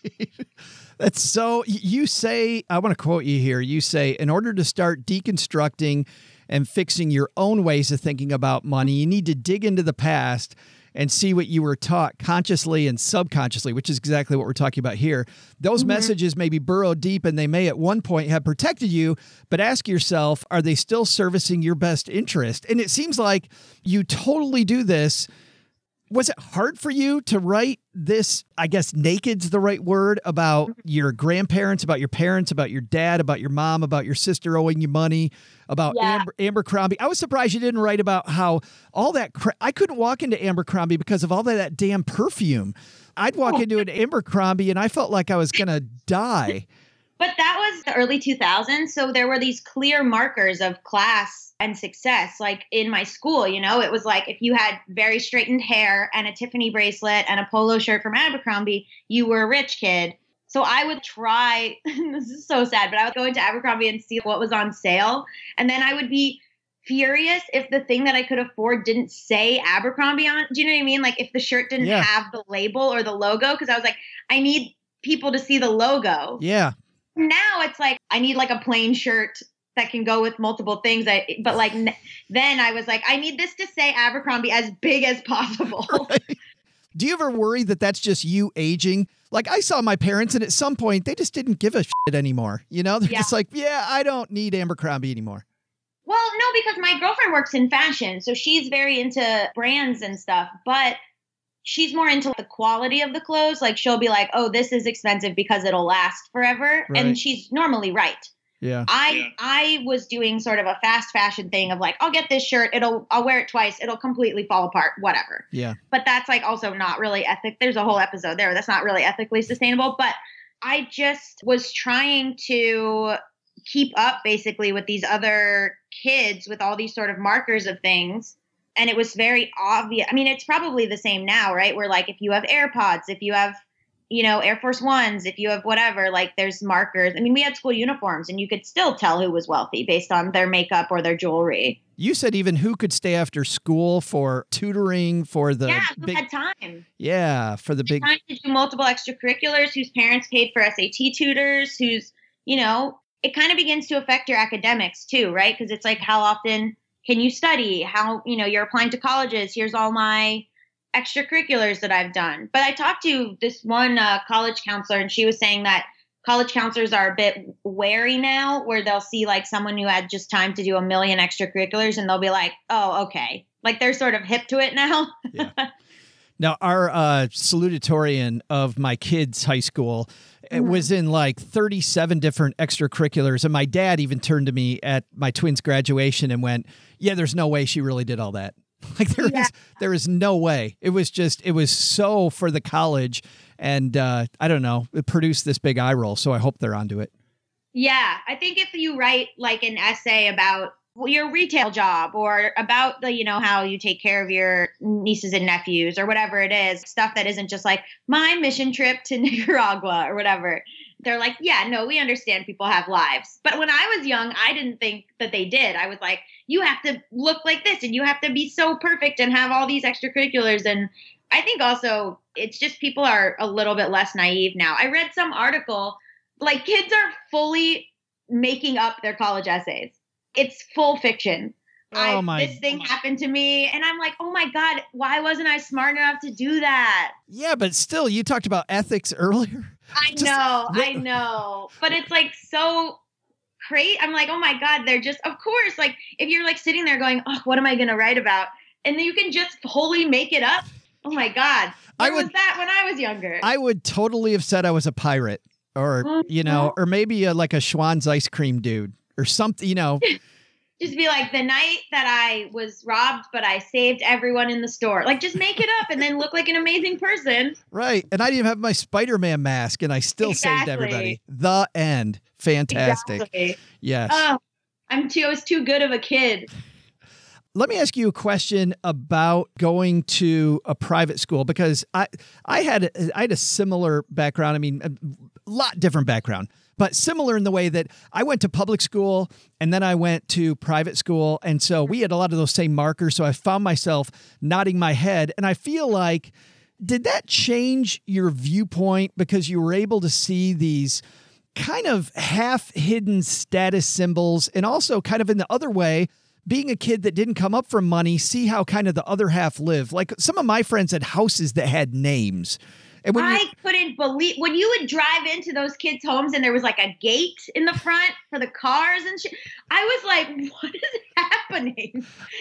That's so, you say, I want to quote you here. You say, in order to start deconstructing and fixing your own ways of thinking about money, you need to dig into the past and see what you were taught consciously and subconsciously, which is exactly what we're talking about here. Those mm-hmm. messages may be burrowed deep and they may at one point have protected you, but ask yourself, are they still servicing your best interest? And it seems like you totally do this. Was it hard for you to write this, I guess naked's the right word, about your grandparents, about your parents, about your dad, about your mom, about your sister owing you money, about yeah. Amber, Abercrombie? I was surprised you didn't write about how all that cra- I couldn't walk into Abercrombie because of all that, that damn perfume. I'd walk oh. into an Abercrombie and I felt like I was going to die. But that was the early two thousands. So there were these clear markers of class and success. Like in my school, you know, it was like if you had very straightened hair and a Tiffany bracelet and a polo shirt from Abercrombie, you were a rich kid. So I would try, this is so sad, but I would go into Abercrombie and see what was on sale. And then I would be furious if the thing that I could afford didn't say Abercrombie on. Do you know what I mean? Like if the shirt didn't yeah. have the label or the logo, because I was like, I need people to see the logo. Yeah. Now it's like, I need like a plain shirt that can go with multiple things. I, but like, n- then I was like, I need this to say Abercrombie as big as possible. Right. Do you ever worry that that's just you aging? Like I saw my parents and at some point they just didn't give a shit anymore. You know, they're yeah. just like, yeah, I don't need Abercrombie anymore. Well, no, because my girlfriend works in fashion. So she's very into brands and stuff, but she's more into the quality of the clothes. Like she'll be like, oh, this is expensive because it'll last forever. Right. And she's normally right. Yeah. I yeah. I was doing sort of a fast fashion thing of like, I'll get this shirt. It'll I'll wear it twice. It'll completely fall apart, whatever. Yeah. But that's like also not really ethic. There's a whole episode there. That's not really ethically sustainable. But I just was trying to keep up basically with these other kids with all these sort of markers of things. And it was very obvious. I mean, it's probably the same now, right? Where like if you have AirPods, if you have, you know, Air Force Ones, if you have whatever, like there's markers. I mean, we had school uniforms and you could still tell who was wealthy based on their makeup or their jewelry. You said even who could stay after school for tutoring for the Yeah, who big, had time. Yeah, for the big time to do multiple extracurriculars, whose parents paid for S A T tutors, who's, you know, it kind of begins to affect your academics too, right? Because it's like, how often can you study? How, you know, you're applying to colleges. Here's all my extracurriculars that I've done. But I talked to this one uh, college counselor, and she was saying that college counselors are a bit wary now, where they'll see like someone who had just time to do a million extracurriculars and they'll be like, oh, okay. Like they're sort of hip to it now. Yeah. Now, our uh, salutatorian of my kids' high school it was in like thirty-seven different extracurriculars. And my dad even turned to me at my twins' graduation and went, yeah, there's no way she really did all that. Like there Yeah. is, there is no way. It was just, it was so for the college. And uh, I don't know, it produced this big eye roll. So I hope they're onto it. Yeah, I think if you write like an essay about your retail job or about the, you know, how you take care of your nieces and nephews or whatever it is, stuff that isn't just like my mission trip to Nicaragua or whatever. They're like, yeah, no, we understand people have lives. But when I was young, I didn't think that they did. I was like, you have to look like this and you have to be so perfect and have all these extracurriculars. And I think also it's just people are a little bit less naive now. I read some article, like kids are fully making up their college essays. It's full fiction. Oh I, my- this thing happened to me. And I'm like, oh my God, why wasn't I smart enough to do that? Yeah, but still, you talked about ethics earlier. I Just- know, I know. But it's like so crazy. I'm like, oh my God, they're just, of course, like if you're like sitting there going, oh, what am I going to write about? And then you can just wholly make it up. Oh my God. I Where would- was that when I was younger? I would totally have said I was a pirate or, you know, or maybe a, like a Schwann's ice cream dude or something, you know. Just be like the night that I was robbed, but I saved everyone in the store. Like just make it up and then look like an amazing person. Right. And I didn't even have my Spider-Man mask and I still saved Exactly. everybody. The end. Fantastic. Exactly. Yes. Oh, I'm too, I was too good of a kid. Let me ask you a question about going to a private school because I I had I had a similar background. I mean, a lot different background, but similar in the way that I went to public school and then I went to private school. And so we had a lot of those same markers. So I found myself nodding my head. And I feel like, did that change your viewpoint because you were able to see these kind of half hidden status symbols and also kind of in the other way, being a kid that didn't come up from money, see how kind of the other half live. Like some of my friends had houses that had names. And when I you, couldn't believe when you would drive into those kids' homes and there was like a gate in the front for the cars and shit. I was like, what is happening?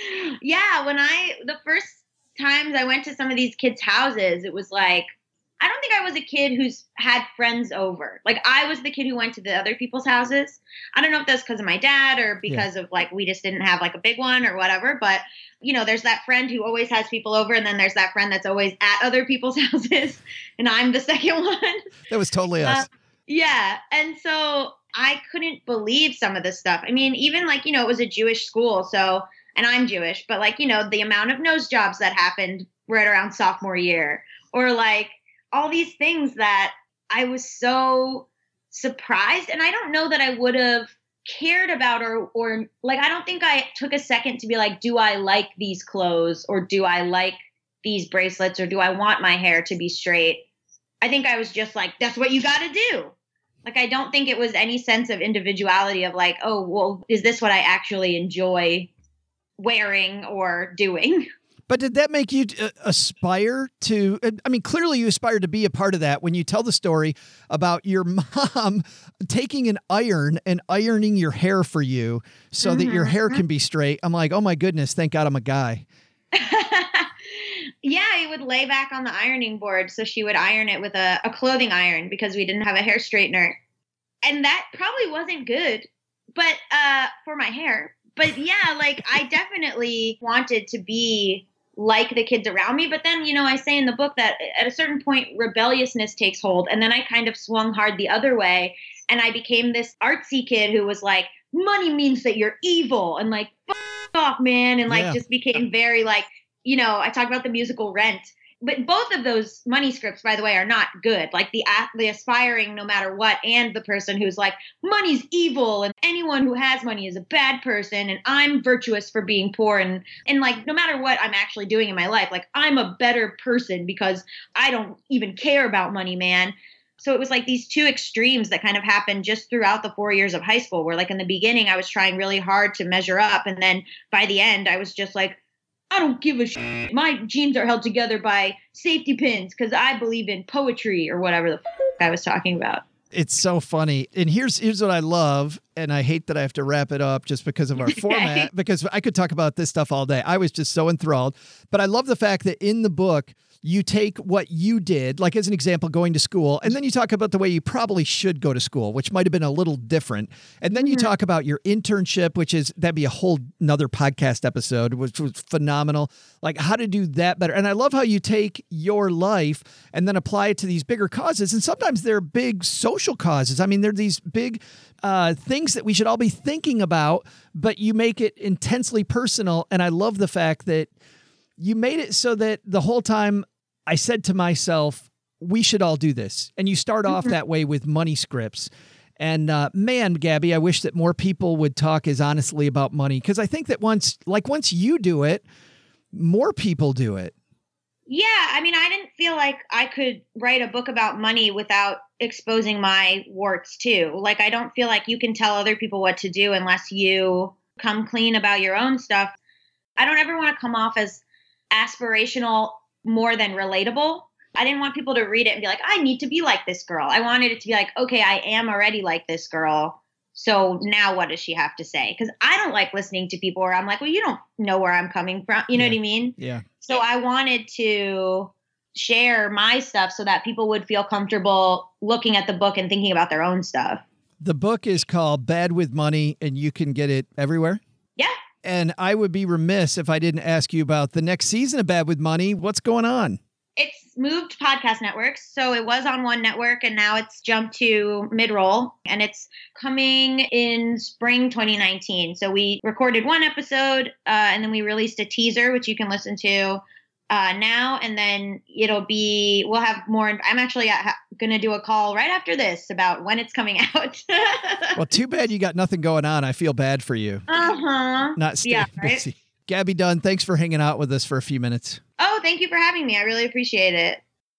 Yeah, when I, the first times I went to some of these kids' houses, it was like, I don't think I was a kid who's had friends over. Like I was the kid who went to the other people's houses. I don't know if that's because of my dad or because of like, we just didn't have like a big one or whatever. But you know, there's that friend who always has people over. And then there's that friend that's always at other people's houses. And I'm the second one. that was totally us. Uh, yeah. And so I couldn't believe some of this stuff. I mean, even like, you know, it was a Jewish school. So, and I'm Jewish, but like, you know, the amount of nose jobs that happened right around sophomore year or like all these things that I was so surprised. And I don't know that I would have cared about or, or like, I don't think I took a second to be like, do I like these clothes or do I like these bracelets or do I want my hair to be straight? I think I was just like, that's what you got to do. Like, I don't think it was any sense of individuality of like, oh, well, is this what I actually enjoy wearing or doing? But did that make you uh, aspire to, I mean, clearly you aspire to be a part of that when you tell the story about your mom taking an iron and ironing your hair for you so mm-hmm. that your hair can be straight. I'm like, oh my goodness, thank God I'm a guy. Yeah, he would lay back on the ironing board. So she would iron it with a, a clothing iron because we didn't have a hair straightener. And that probably wasn't good, but uh, for my hair. But yeah, like I definitely wanted to be like the kids around me. But then, you know, I say in the book that at a certain point, rebelliousness takes hold. And then I kind of swung hard the other way. And I became this artsy kid who was like, money means that you're evil. And like, fuck off, man. And like, yeah. just became very like, you know, I talk about the musical Rent. But both of those money scripts, by the way, are not good. Like the the aspiring no matter what and the person who's like, money's evil and anyone who has money is a bad person and I'm virtuous for being poor. And, and like, no matter what I'm actually doing in my life, like I'm a better person because I don't even care about money, man. So it was like these two extremes that kind of happened just throughout the four years of high school where like in the beginning, I was trying really hard to measure up. And then by the end, I was just like, I don't give a shit. My jeans are held together by safety pins because I believe in poetry or whatever the f- I was talking about. It's so funny. And here's here's what I love, and I hate that I have to wrap it up just because of our format, because I could talk about this stuff all day. I was just so enthralled. But I love the fact that in the book, you take what you did, like as an example, going to school, and then you talk about the way you probably should go to school, which might have been a little different. And then you talk about your internship, which is, that'd be a whole nother podcast episode, which was phenomenal. Like how to do that better. And I love how you take your life and then apply it to these bigger causes. And sometimes they're big social causes. I mean, they're these big uh, things that we should all be thinking about, but you make it intensely personal. And I love the fact that you made it so that the whole time I said to myself, we should all do this. And you start off that way with money scripts. And uh, man, Gabby, I wish that more people would talk as honestly about money. Because I think that once, like once you do it, more people do it. Yeah. I mean, I didn't feel like I could write a book about money without exposing my warts too. Like, I don't feel like you can tell other people what to do unless you come clean about your own stuff. I don't ever want to come off as aspirational more than relatable. I didn't want people to read it and be like, I need to be like this girl. I wanted it to be like, okay, I am already like this girl. So now what does she have to say? Because I don't like listening to people where I'm like, well, you don't know where I'm coming from. You know Yeah. what I mean? Yeah. So I wanted to share my stuff so that people would feel comfortable looking at the book and thinking about their own stuff. The book is called Bad with Money, and you can get it everywhere. Yeah. And I would be remiss if I didn't ask you about the next season of Bad with Money. What's going on? It's moved podcast networks. So it was on one network and now it's jumped to Midroll and it's coming in spring twenty nineteen. So we recorded one episode uh, and then we released a teaser, which you can listen to uh, now. And then it'll be, we'll have more. I'm actually ha- going to do a call right after this about when it's coming out. Well, too bad you got nothing going on. I feel bad for you. Uh-huh. Not staying Yeah, right? busy. Gabby Dunn, thanks for hanging out with us for a few minutes. Oh, thank you for having me. I really appreciate it.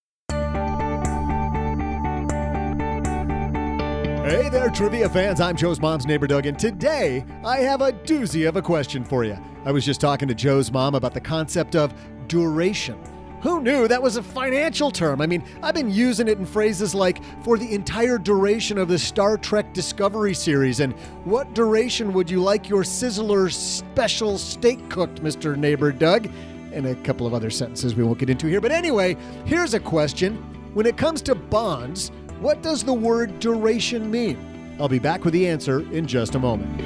Hey there, trivia fans. I'm Joe's mom's neighbor, Doug, and today I have a doozy of a question for you. I was just talking to Joe's mom about the concept of duration. Who knew that was a financial term? I mean, I've been using it in phrases like for the entire duration of the Star Trek Discovery series, and what duration would you like your Sizzler special steak cooked, Mister Neighbor Doug? And a couple of other sentences we won't get into here. But anyway, here's a question. When it comes to bonds, what does the word duration mean? I'll be back with the answer in just a moment.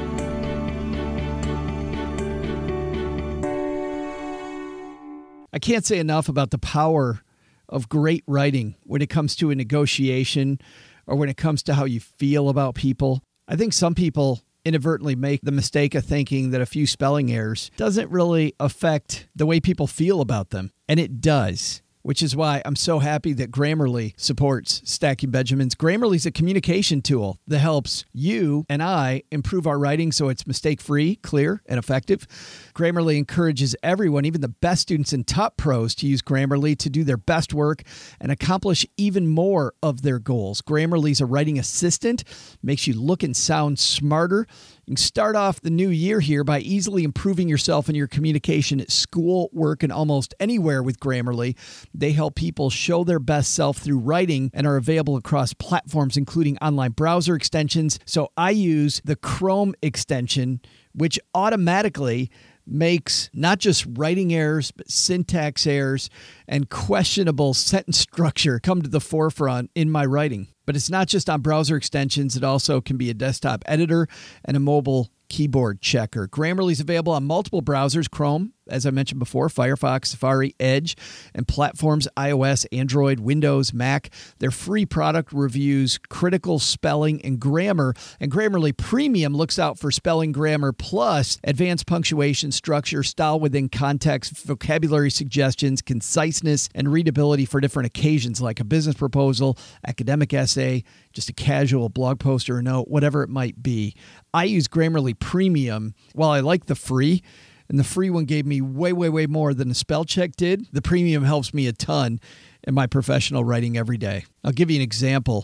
I can't say enough about the power of great writing when it comes to a negotiation or when it comes to how you feel about people. I think some people inadvertently make the mistake of thinking that a few spelling errors doesn't really affect the way people feel about them. And it does, which is why I'm so happy that Grammarly supports Stacking Benjamins. Grammarly is a communication tool that helps you and I improve our writing so it's mistake-free, clear, and effective. Grammarly encourages everyone, even the best students and top pros, to use Grammarly to do their best work and accomplish even more of their goals. Grammarly is a writing assistant, makes you look and sound smarter. You can start off the new year here by easily improving yourself and your communication at school, work, and almost anywhere with Grammarly. They help people show their best self through writing and are available across platforms, including online browser extensions. So I use the Chrome extension, which automatically makes not just writing errors, but syntax errors and questionable sentence structure come to the forefront in my writing. But it's not just on browser extensions. It also can be a desktop editor and a mobile keyboard checker. Grammarly is available on multiple browsers, Chrome, as I mentioned before, Firefox, Safari, Edge, and platforms iOS, Android, Windows, Mac. Their free product reviews critical spelling and grammar, and Grammarly Premium looks out for spelling, grammar, plus advanced punctuation, structure, style within context, vocabulary suggestions, conciseness, and readability for different occasions like a business proposal, academic essay, just a casual blog post or a note, whatever it might be. I use Grammarly Premium. While I like the free, and the free one gave me way, way, way more than the spell check did, the premium helps me a ton in my professional writing every day. I'll give you an example.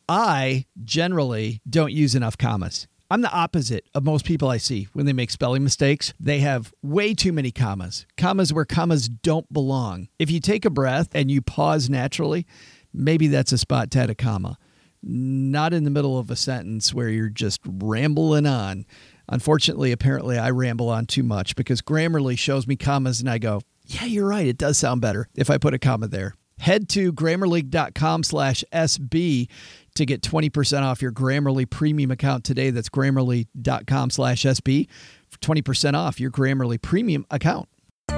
I generally don't use enough commas. I'm the opposite of most people I see when they make spelling mistakes. They have way too many commas, commas where commas don't belong. If you take a breath and you pause naturally, maybe that's a spot to add a comma. Not in the middle of a sentence where you're just rambling on. Unfortunately, apparently I ramble on too much because Grammarly shows me commas and I go, Yeah, you're right. It does sound better if I put a comma there. Head to Grammarly.com slash SB to get twenty percent off your Grammarly premium account today. That's Grammarly.com slash SB for twenty percent off your Grammarly premium account.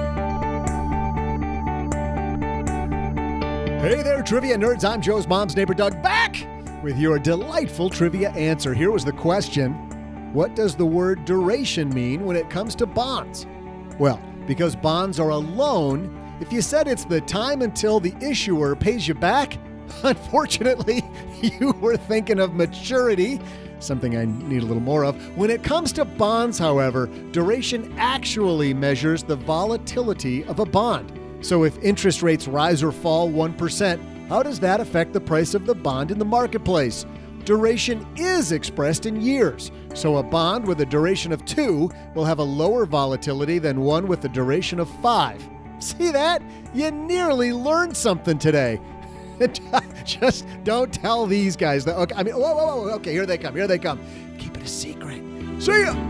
Hey there, trivia nerds. I'm Joe's mom's neighbor, Doug, back with your delightful trivia answer. Here was the question. What does the word duration mean when it comes to bonds? Well, because bonds are a loan, if you said it's the time until the issuer pays you back, unfortunately, you were thinking of maturity, something I need a little more of. When it comes to bonds, however, duration actually measures the volatility of a bond. So if interest rates rise or fall one percent, how does that affect the price of the bond in the marketplace? Duration is expressed in years. So a bond with a duration of two will have a lower volatility than one with a duration of five. See that? You nearly learned something today. Just don't tell these guys that. Okay, I mean, whoa, whoa, whoa. Okay, here they come. Here they come. Keep it a secret. See ya.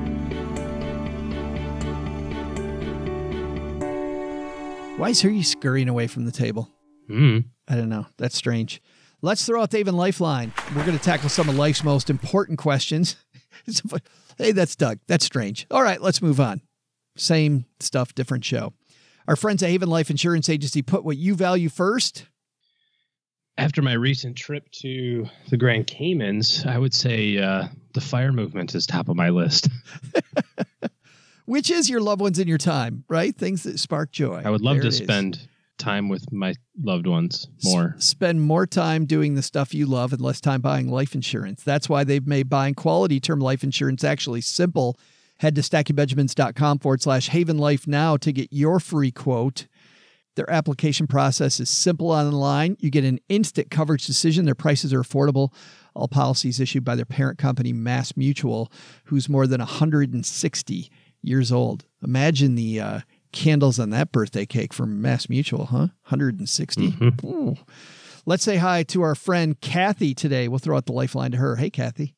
Why is he scurrying away from the table? Mm. I don't know. That's strange. Let's throw out the Haven Lifeline. We're going to tackle some of life's most important questions. Hey, that's Doug. That's strange. All right, let's move on. Same stuff, different show. Our friends at Haven Life Insurance Agency put what you value first. After my recent trip to the Grand Caymans, I would say uh, the fire movement is top of my list. Which is your loved ones in your time, right? Things that spark joy. I would love there to spend time with my loved ones more. S- spend more time doing the stuff you love and less time buying life insurance. That's why they've made buying quality term life insurance actually simple. Head to stackingbenjamins.com forward slash Haven Life now to get your free quote. Their application process is simple online. You get an instant coverage decision. Their prices are affordable. All policies issued by their parent company, Mass Mutual, who's more than one hundred sixty years old. Imagine the uh, candles on that birthday cake from Mass Mutual, huh? one hundred sixty. Mm-hmm. Let's say hi to our friend Kathy today. We'll throw out the lifeline to her. Hey, Kathy.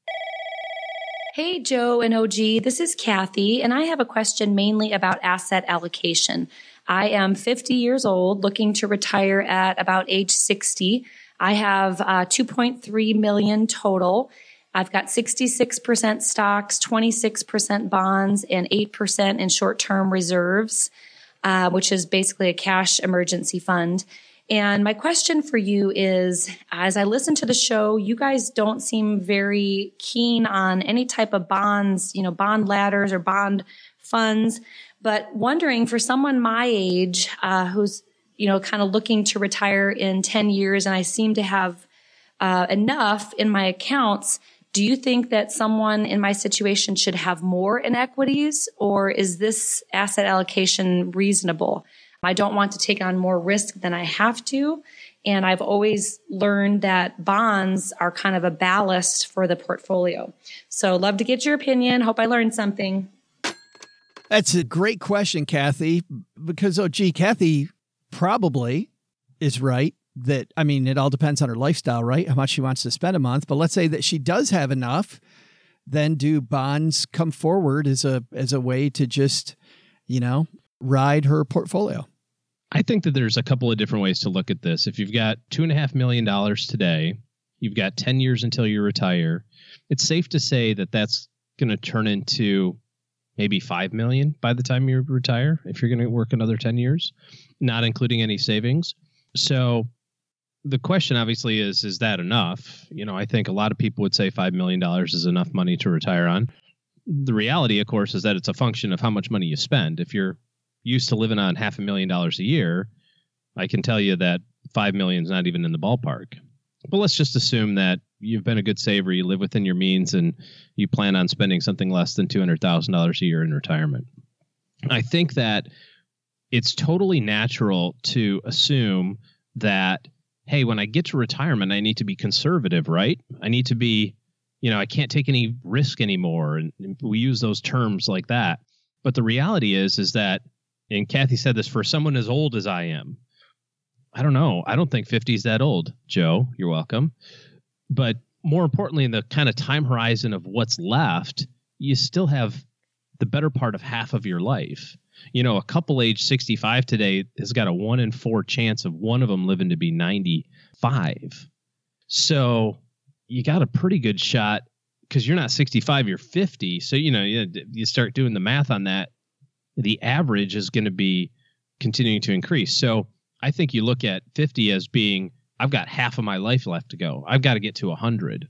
Hey, Joe and O G. This is Kathy, and I have a question mainly about asset allocation. I am fifty years old, looking to retire at about age sixty. I have uh, two point three million dollars total. I've got sixty-six percent stocks, twenty-six percent bonds, and eight percent in short-term reserves, uh, which is basically a cash emergency fund. And my question for you is, as I listen to the show, you guys don't seem very keen on any type of bonds, you know, bond ladders or bond funds, but wondering for someone my age uh, who's, you know, kind of looking to retire in ten years, and I seem to have uh, enough in my accounts. Do you think that someone in my situation should have more in equities, or is this asset allocation reasonable? I don't want to take on more risk than I have to. And I've always learned that bonds are kind of a ballast for the portfolio. So love to get your opinion. Hope I learned something. That's a great question, Kathy, because, oh, gee, Kathy probably is right. That, I mean, it all depends on her lifestyle, right? How much she wants to spend a month. But let's say that she does have enough, then do bonds come forward as a as a way to just, you know, ride her portfolio? I think that there's a couple of different ways to look at this. If you've got two and a half million dollars today, you've got ten years until you retire. It's safe to say that that's going to turn into maybe five million by the time you retire, if you're going to work another ten years, not including any savings. So the question obviously is, is that enough? You know, I think a lot of people would say five million dollars is enough money to retire on. The reality, of course, is that it's a function of how much money you spend. If you're used to living on half a million dollars a year, I can tell you that five million is not even in the ballpark. But let's just assume that you've been a good saver, you live within your means, and you plan on spending something less than two hundred thousand dollars a year in retirement. I think that it's totally natural to assume that, hey, when I get to retirement, I need to be conservative, right? I need to be, you know, I can't take any risk anymore. And we use those terms like that. But the reality is, is that, and Kathy said this, for someone as old as I am, I don't know. I don't think fifty is that old, Joe. You're welcome. But more importantly, in the kind of time horizon of what's left, you still have the better part of half of your life. You know, a couple age sixty-five today has got a one in four chance of one of them living to be ninety-five. So you got a pretty good shot because you're not sixty-five, you're fifty. So, you know, you, you start doing the math on that. The average is going to be continuing to increase. So I think you look at fifty as being, I've got half of my life left to go. I've got to get to one hundred.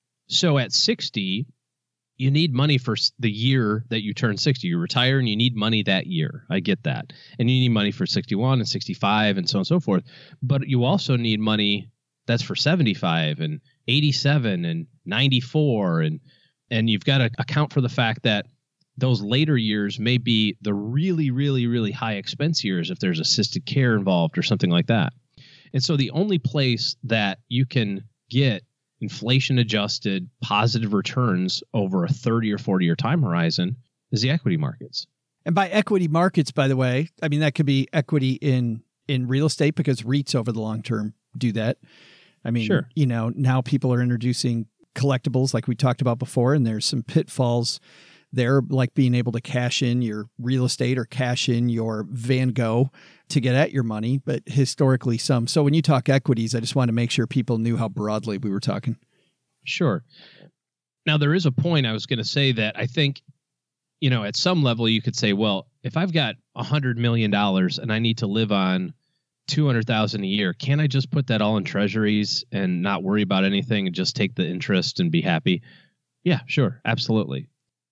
So at sixty, you need money for the year that you turn sixty. You retire and you need money that year. I get that. And you need money for sixty-one and sixty-five and so on and so forth. But you also need money that's for seventy-five and eighty-seven and ninety-four. And, and you've got to account for the fact that those later years may be the really, really, really high expense years if there's assisted care involved or something like that. And so the only place that you can get inflation adjusted positive returns over a thirty or forty year time horizon is the equity markets. And by equity markets, by the way, I mean, that could be equity in, in real estate because REITs over the long term do that. I mean, sure. You know, now people are introducing collectibles like we talked about before, and there's some pitfalls there, like being able to cash in your real estate or cash in your Van Gogh to get at your money, but historically some. So when you talk equities, I just want to make sure people knew how broadly we were talking. Sure. Now, there is a point I was going to say that I think, you know, at some level you could say, well, if I've got one hundred million dollars and I need to live on two hundred thousand dollars a year, can't I just put that all in treasuries and not worry about anything and just take the interest and be happy? Yeah, sure. Absolutely.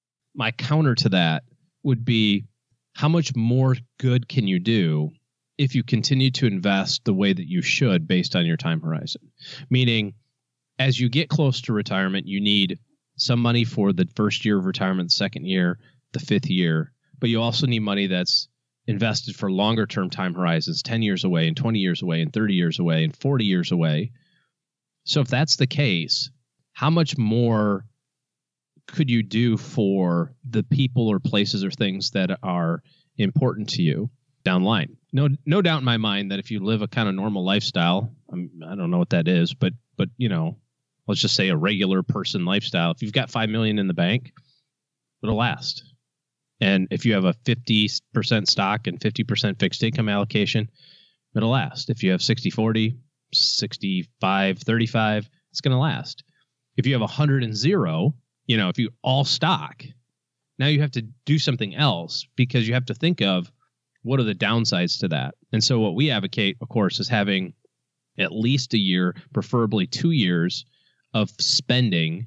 My counter to that would be, how much more good can you do if you continue to invest the way that you should based on your time horizon? Meaning, as you get close to retirement, you need some money for the first year of retirement, the second year, the fifth year, but you also need money that's invested for longer term time horizons, ten years away and twenty years away and thirty years away and forty years away. So if that's the case, how much more could you do for the people or places or things that are important to you down the line? No, no doubt in my mind that if you live a kind of normal lifestyle, I'm, I don't know what that is, but, but, you know, let's just say a regular person lifestyle. If you've got five million in the bank, it'll last. And if you have a fifty percent stock and fifty percent fixed income allocation, it'll last. If you have sixty forty, sixty-five thirty-five, it's going to last. If you have one hundred and zero, you know, if you all stock, now you have to do something else because you have to think of what are the downsides to that. And so what we advocate, of course, is having at least a year, preferably two years of spending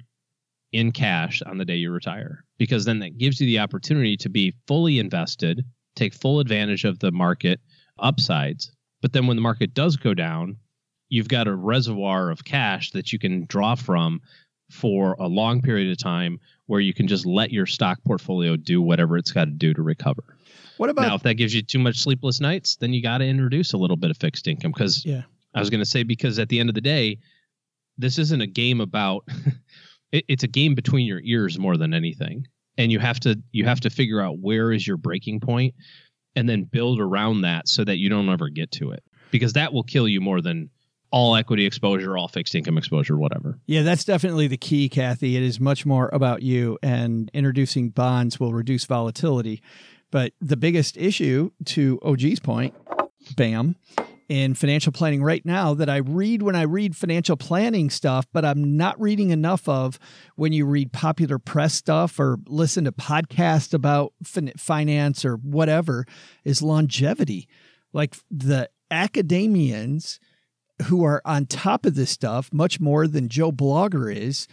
in cash on the day you retire, because then that gives you the opportunity to be fully invested, take full advantage of the market upsides. But then when the market does go down, you've got a reservoir of cash that you can draw from for a long period of time where you can just let your stock portfolio do whatever it's got to do to recover. What about now, if that gives you too much sleepless nights, then you got to introduce a little bit of fixed income because yeah. I was going to say, because at the end of the day, this isn't a game about, it, it's a game between your ears more than anything. And you have to, you have to figure out where is your breaking point and then build around that so that you don't ever get to it, because that will kill you more than all equity exposure, all fixed income exposure, whatever. Yeah, that's definitely the key, Kathy. It is much more about you, and introducing bonds will reduce volatility. But the biggest issue, to O G's point, bam, in financial planning right now that I read when I read financial planning stuff, but I'm not reading enough of when you read popular press stuff or listen to podcasts about fin- finance or whatever, is longevity. Like the academians who are on top of this stuff much more than Joe Blogger is,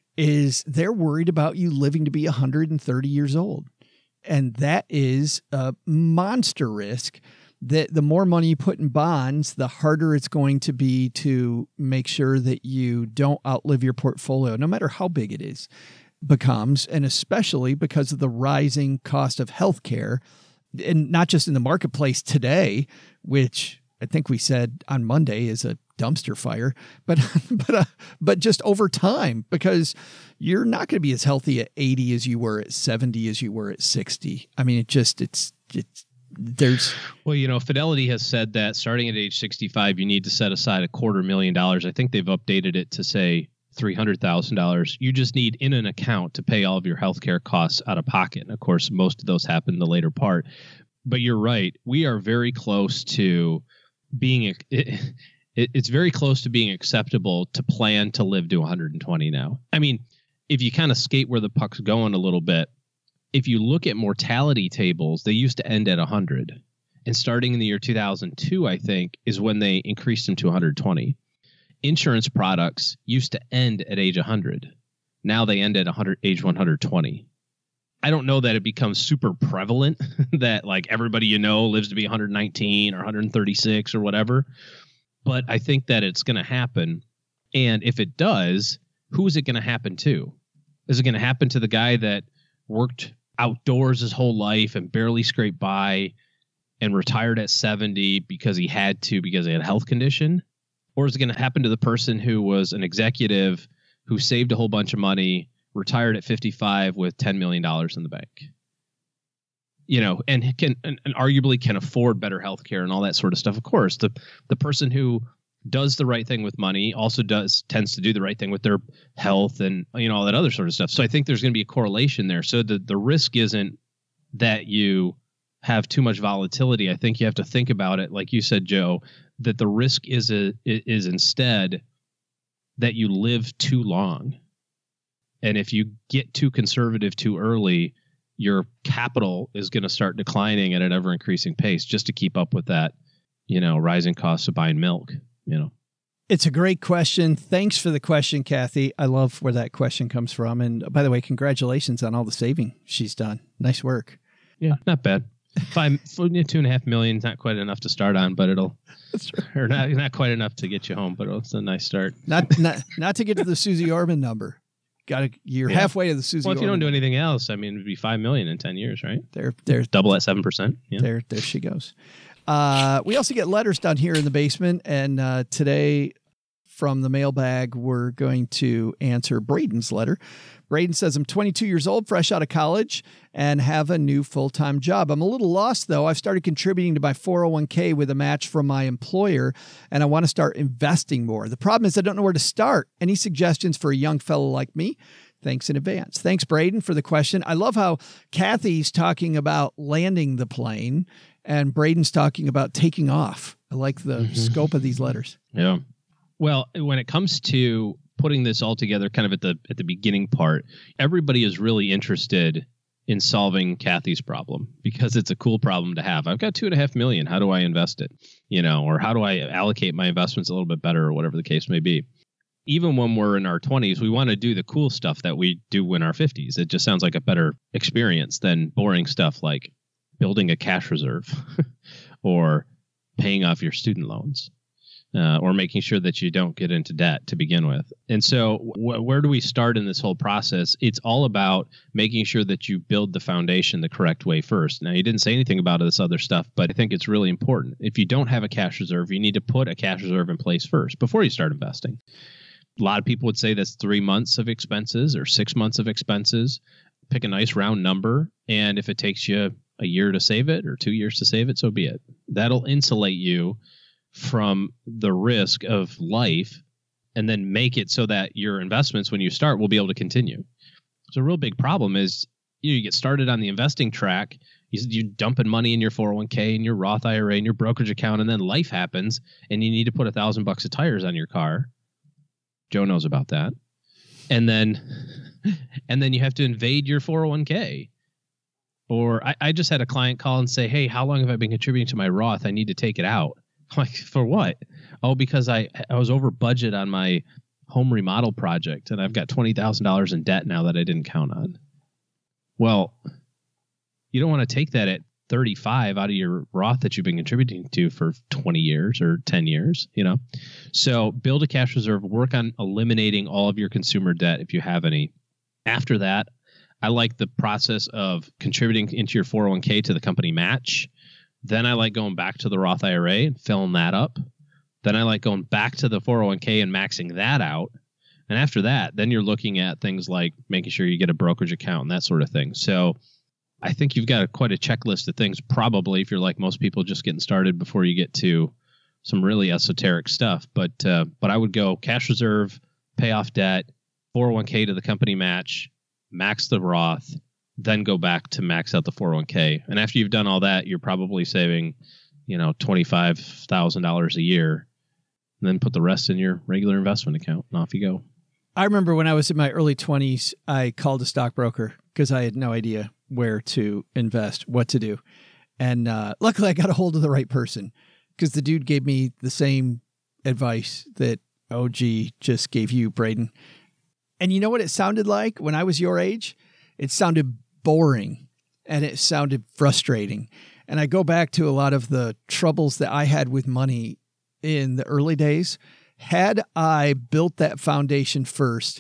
is they're worried about you living to be one hundred thirty years old. And that is a monster risk that the more money you put in bonds, the harder it's going to be to make sure that you don't outlive your portfolio, no matter how big it is, becomes, and especially because of the rising cost of healthcare, and not just in the marketplace today, which I think we said on Monday is a dumpster fire, but but uh, but just over time, because you're not going to be as healthy at eighty as you were at seventy as you were at sixty. I mean, it just it's it's there's well, you know, Fidelity has said that starting at age sixty-five, you need to set aside a quarter million dollars. I think they've updated it to say three hundred thousand dollars. You just need in an account to pay all of your healthcare costs out of pocket. And of course, most of those happen in the later part. but you're right. We are very close to being, it, it, it's very close to being acceptable to plan to live to one hundred twenty now. I mean, if you kind of skate where the puck's going a little bit, if you look at mortality tables, they used to end at one hundred. And starting in the year two thousand two, I think, is when they increased them to one hundred twenty. Insurance products used to end at age one hundred. Now they end at one hundred, age one hundred twenty. I don't know that it becomes super prevalent that like everybody you know lives to be one hundred nineteen or one hundred thirty-six or whatever. But I think that it's going to happen. And if it does, who is it going to happen to? Is it going to happen to the guy that worked outdoors his whole life and barely scraped by and retired at seventy because he had to, because he had a health condition? Or is it going to happen to the person who was an executive who saved a whole bunch of money, retired at fifty-five with ten million dollars in the bank? You know, and can and, and arguably can afford better healthcare and all that sort of stuff. Of course, the the person who does the right thing with money also does tends to do the right thing with their health and, you know, all that other sort of stuff. So I think there's going to be a correlation there. So the, the risk isn't that you have too much volatility. I think you have to think about it, like you said, Joe, that the risk is a, is instead that you live too long. And if you get too conservative too early, your capital is going to start declining at an ever increasing pace just to keep up with that, you know, rising costs of buying milk, you know. It's a great question. Thanks for the question, Kathy. I love where that question comes from. And by the way, congratulations on all the saving she's done. Nice work. Yeah, not bad. Five, two and a half million is not quite enough to start on, but it'll, That's right. or not, not quite enough to get you home, but it's a nice start. Not, not, not to get to the Susie Orman number. Got to, you're Yeah. halfway to the Susie. Well, if you Orman don't do number. anything else, I mean, it'd be five million in ten years, right? There, there, Double at seven percent. Yeah. there, there she goes. Uh, we also get letters down here in the basement, and uh, today from the mailbag, we're going to answer Braden's letter. Braden says, I'm twenty-two years old, fresh out of college, and have a new full-time job. I'm a little lost, though. I've started contributing to my four oh one k with a match from my employer, and I want to start investing more. The problem is I don't know where to start. Any suggestions for a young fellow like me? Thanks in advance. Thanks, Braden, for the question. I love how Kathy's talking about landing the plane, and Braden's talking about taking off. I like the mm-hmm. scope of these letters. Yeah. Well, when it comes to putting this all together kind of at the at the beginning part, everybody is really interested in solving Kathy's problem because it's a cool problem to have. I've got two and a half million. How do I invest it? You know, or how do I allocate my investments a little bit better or whatever the case may be? Even when we're in our twenties, we want to do the cool stuff that we do in our fifties. It just sounds like a better experience than boring stuff like building a cash reserve or paying off your student loans. Uh, or making sure that you don't get into debt to begin with. And so wh- where do we start in this whole process? It's all about making sure that you build the foundation the correct way first. Now, you didn't say anything about this other stuff, but I think it's really important. If you don't have a cash reserve, you need to put a cash reserve in place first before you start investing. A lot of people would say that's three months of expenses or six months of expenses. Pick a nice round number. And if it takes you a year to save it or two years to save it, so be it. That'll insulate you from the risk of life, and then make it so that your investments, when you start, will be able to continue. So a real big problem is you, know, you get started on the investing track, you, you're dumping money in your four oh one k and your Roth I R A and your brokerage account, and then life happens and you need to put a thousand bucks of tires on your car. Joe knows about that. And then, and then you have to invade your four oh one k. Or I, I just had a client call and say, hey, how long have I been contributing to my Roth? I need to take it out. Like, for what? Oh, because I, I was over budget on my home remodel project and I've got twenty thousand dollars in debt now that I didn't count on. Well, you don't want to take that at thirty-five out of your Roth that you've been contributing to for twenty years or ten years, you know? So build a cash reserve, work on eliminating all of your consumer debt if you have any. After that, I like the process of contributing into your four oh one k to the company match. Then I like going back to the Roth I R A and filling that up. Then I like going back to the four oh one k and maxing that out. And after that, then you're looking at things like making sure you get a brokerage account and that sort of thing. So I think you've got a, quite a checklist of things, probably, if you're like most people just getting started before you get to some really esoteric stuff. But uh, but I would go cash reserve, pay off debt, four oh one k to the company match, max the Roth, then go back to max out the four oh one k. And after you've done all that, you're probably saving, you know, twenty-five thousand dollars a year, and then put the rest in your regular investment account, and off you go. I remember when I was in my early twenties, I called a stockbroker because I had no idea where to invest, what to do. And uh, luckily, I got a hold of the right person because the dude gave me the same advice that O G just gave you, Braden. And you know what it sounded like when I was your age? It sounded boring and it sounded frustrating. And I go back to a lot of the troubles that I had with money in the early days. Had I built that foundation first,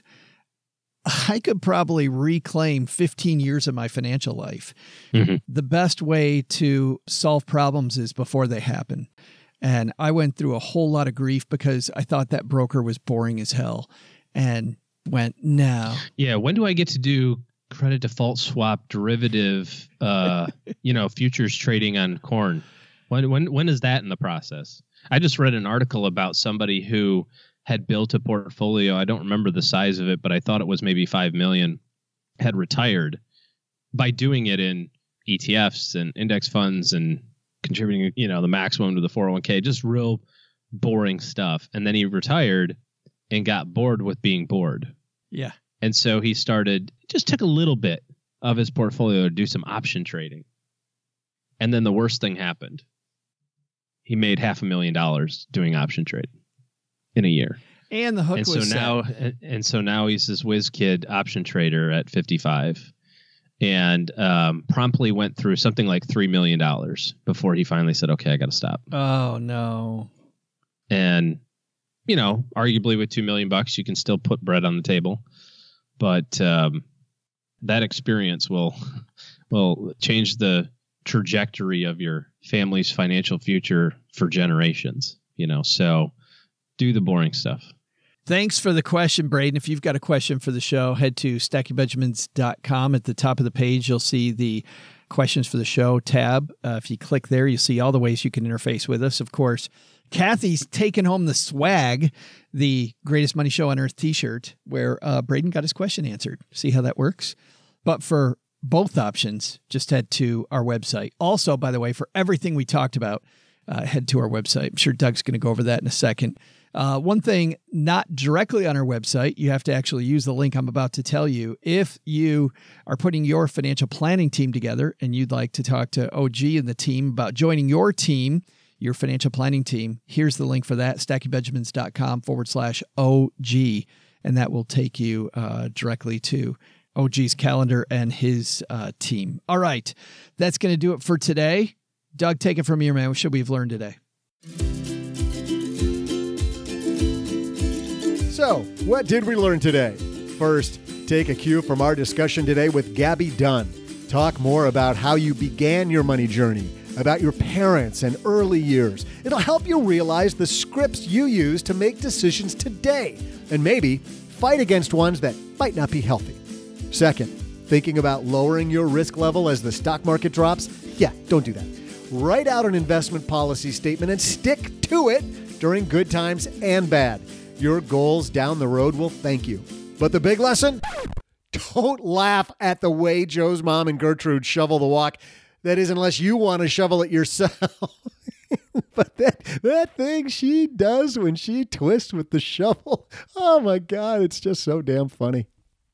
I could probably reclaim fifteen years of my financial life. Mm-hmm. The best way to solve problems is before they happen. And I went through a whole lot of grief because I thought that broker was boring as hell and went, no. Yeah. When do I get to do credit default swap derivative, uh, you know, futures trading on corn? When, when, when is that in the process? I just read an article about somebody who had built a portfolio. I don't remember the size of it, but I thought it was maybe five million, had retired by doing it in E T Fs and index funds and contributing, you know, the maximum to the four oh one k, just real boring stuff. And then he retired and got bored with being bored. Yeah. And so he started, just took a little bit of his portfolio to do some option trading. And then the worst thing happened. He made half a million dollars doing option trading in a year. And the hook and was so now set. And so now he's this whiz kid option trader at fifty-five, and um, promptly went through something like three million dollars before he finally said, okay, I got to stop. Oh, no. And, you know, arguably with two million bucks, you can still put bread on the table. But um, that experience will will change the trajectory of your family's financial future for generations, you know, so do the boring stuff. Thanks for the question, Braden. If you've got a question for the show, head to stacking benjamins dot com. At the top of the page, you'll see the questions for the show tab. Uh, if you click there, you'll see all the ways you can interface with us. Of course, Kathy's taken home the swag, the Greatest Money Show on Earth t-shirt, where uh, Braden got his question answered. See how that works? But for both options, just head to our website. Also, by the way, for everything we talked about, uh, head to our website. I'm sure Doug's going to go over that in a second. Uh, one thing, not directly on our website, you have to actually use the link I'm about to tell you. If you are putting your financial planning team together and you'd like to talk to O G and the team about joining your team, your financial planning team, here's the link for that, stacking benjamins dot com forward slash O G. And that will take you uh, directly to O G's calendar and his uh, team. All right, that's going to do it for today. Doug, take it from here, man. What should we have learned today? So, what did we learn today? First, take a cue from our discussion today with Gabby Dunn. Talk more about how you began your money journey, about your parents and early years. It'll help you realize the scripts you use to make decisions today, and maybe fight against ones that might not be healthy. Second, thinking about lowering your risk level as the stock market drops? Yeah, don't do that. Write out an investment policy statement and stick to it during good times and bad. Your goals down the road will thank you. But the big lesson? Don't laugh at the way Joe's mom and Gertrude shovel the walk. That is, unless you want to shovel it yourself. But that, that thing she does when she twists with the shovel, oh my God, it's just so damn funny.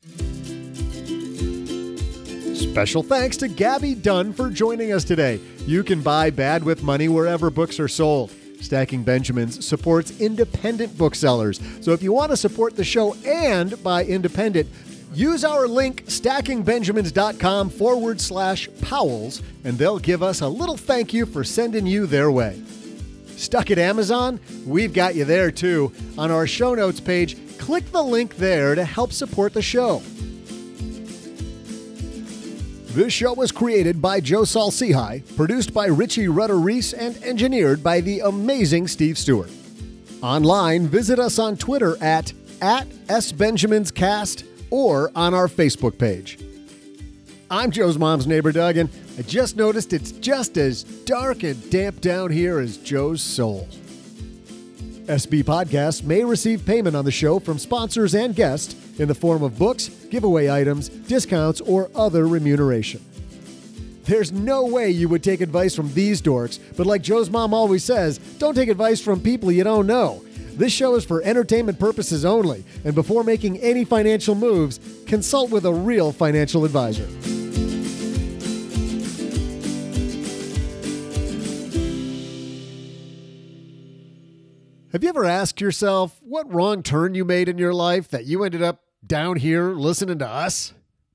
Special thanks to Gabby Dunn for joining us today. You can buy Bad with Money wherever books are sold. Stacking Benjamins supports independent booksellers. So if you want to support the show and buy independent, use our link, stacking benjamins dot com forward slash Powells, and they'll give us a little thank you for sending you their way. Stuck at Amazon? We've got you there too. On our show notes page, click the link there to help support the show. This show was created by Joe Saul-Sehy, produced by Richie Rutter-Reese, and engineered by the amazing Steve Stewart. Online, visit us on Twitter at, at SBenjaminsCast or on our Facebook page. I'm Joe's mom's neighbor, Doug, and I just noticed it's just as dark and damp down here as Joe's soul. S B Podcasts may receive payment on the show from sponsors and guests, in the form of books, giveaway items, discounts, or other remuneration. There's no way you would take advice from these dorks, but like Joe's mom always says, don't take advice from people you don't know. This show is for entertainment purposes only, and before making any financial moves, consult with a real financial advisor. Have you ever asked yourself what wrong turn you made in your life that you ended up down here listening to us?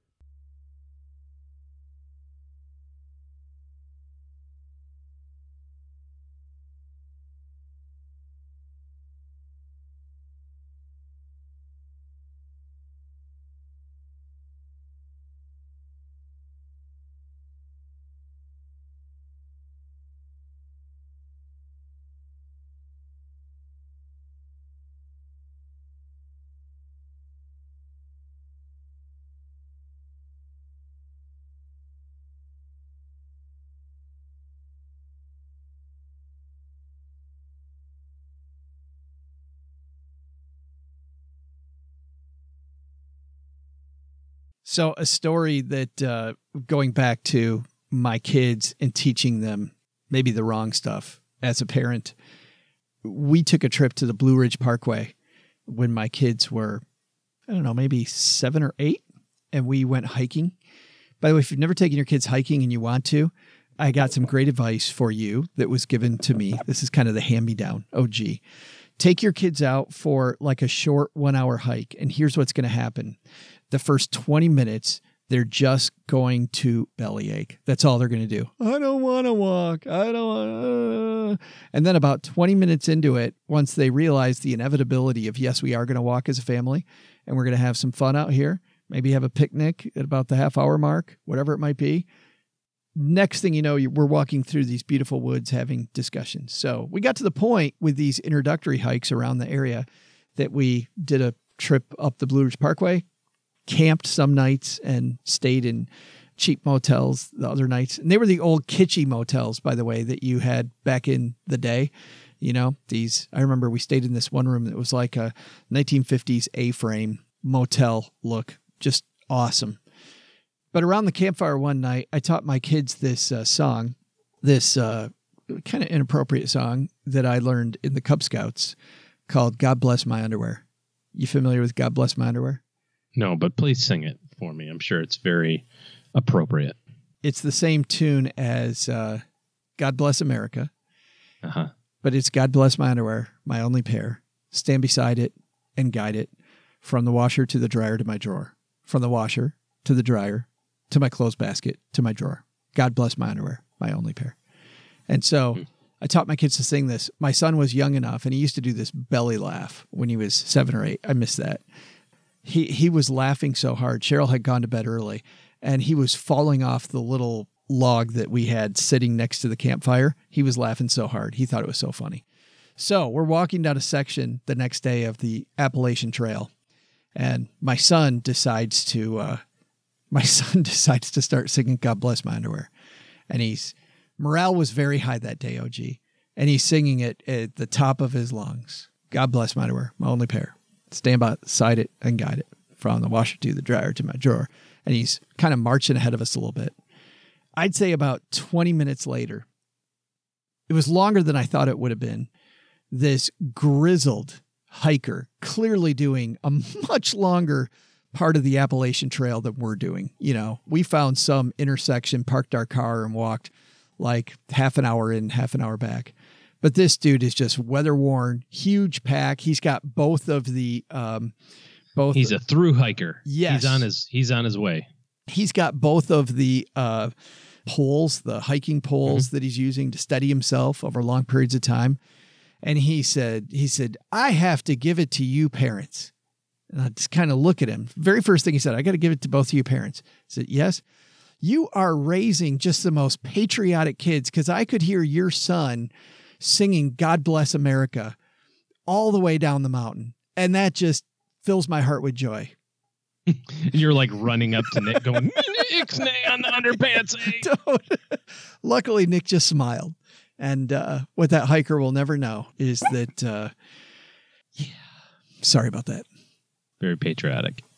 So a story that uh, going back to my kids and teaching them maybe the wrong stuff as a parent, we took a trip to the Blue Ridge Parkway when my kids were, I don't know, maybe seven or eight, and we went hiking. By the way, if you've never taken your kids hiking and you want to, I got some great advice for you that was given to me. This is kind of the hand-me-down, O G. Take your kids out for like a short one-hour hike, and here's what's going to happen. The first twenty minutes, they're just going to bellyache. That's all they're going to do. I don't want to walk. I don't want to. And then about twenty minutes into it, once they realize the inevitability of, yes, we are going to walk as a family and we're going to have some fun out here, maybe have a picnic at about the half hour mark, whatever it might be. Next thing you know, we're walking through these beautiful woods having discussions. So we got to the point with these introductory hikes around the area that we did a trip up the Blue Ridge Parkway, camped some nights and stayed in cheap motels the other nights. And they were the old kitschy motels, by the way, that you had back in the day. You know, these, I remember we stayed in this one room that was like a nineteen fifties A-frame motel look, just awesome. But around the campfire one night, I taught my kids this uh, song, this uh, kind of inappropriate song that I learned in the Cub Scouts called God Bless My Underwear. You familiar with God Bless My Underwear? No, but please sing it for me. I'm sure it's very appropriate. It's the same tune as uh, God Bless America, uh-huh. but it's God Bless My Underwear, my only pair. Stand beside it and guide it from the washer to the dryer to my drawer, from the washer to the dryer to my clothes basket to my drawer. God bless my underwear, my only pair. And so mm-hmm. I taught my kids to sing this. My son was young enough, and he used to do this belly laugh when he was seven or eight. I miss that. He he was laughing so hard. Cheryl had gone to bed early, and he was falling off the little log that we had sitting next to the campfire. He was laughing so hard. He thought it was so funny. So we're walking down a section the next day of the Appalachian Trail, and my son decides to uh, my son decides to start singing "God Bless My Underwear," and he's morale was very high that day, O G, and he's singing it at the top of his lungs. God bless my underwear, my only pair. Stand beside it and guide it from the washer to the dryer to my drawer. And he's kind of marching ahead of us a little bit. I'd say about twenty minutes later, it was longer than I thought it would have been. This grizzled hiker, clearly doing a much longer part of the Appalachian Trail than we're doing. You know, we found some intersection, parked our car and walked like half an hour in, half an hour back. But this dude is just weather worn, huge pack. He's got both of the, um, both. He's a through hiker. Yes. He's on his, he's on his way. He's got both of the, uh, poles, the hiking poles mm-hmm. that he's using to steady himself over long periods of time. And he said, he said, I have to give it to you parents. And I just kind of look at him. Very first thing he said, I got to give it to both of you parents. I said, yes, you are raising just the most patriotic kids, because I could hear your son singing God Bless America all the way down the mountain. And that just fills my heart with joy. You're like running up to Nick going, Nick's on the underpants. Eh? Luckily, Nick just smiled. And uh, what that hiker will never know is that, uh, yeah, sorry about that. very patriotic.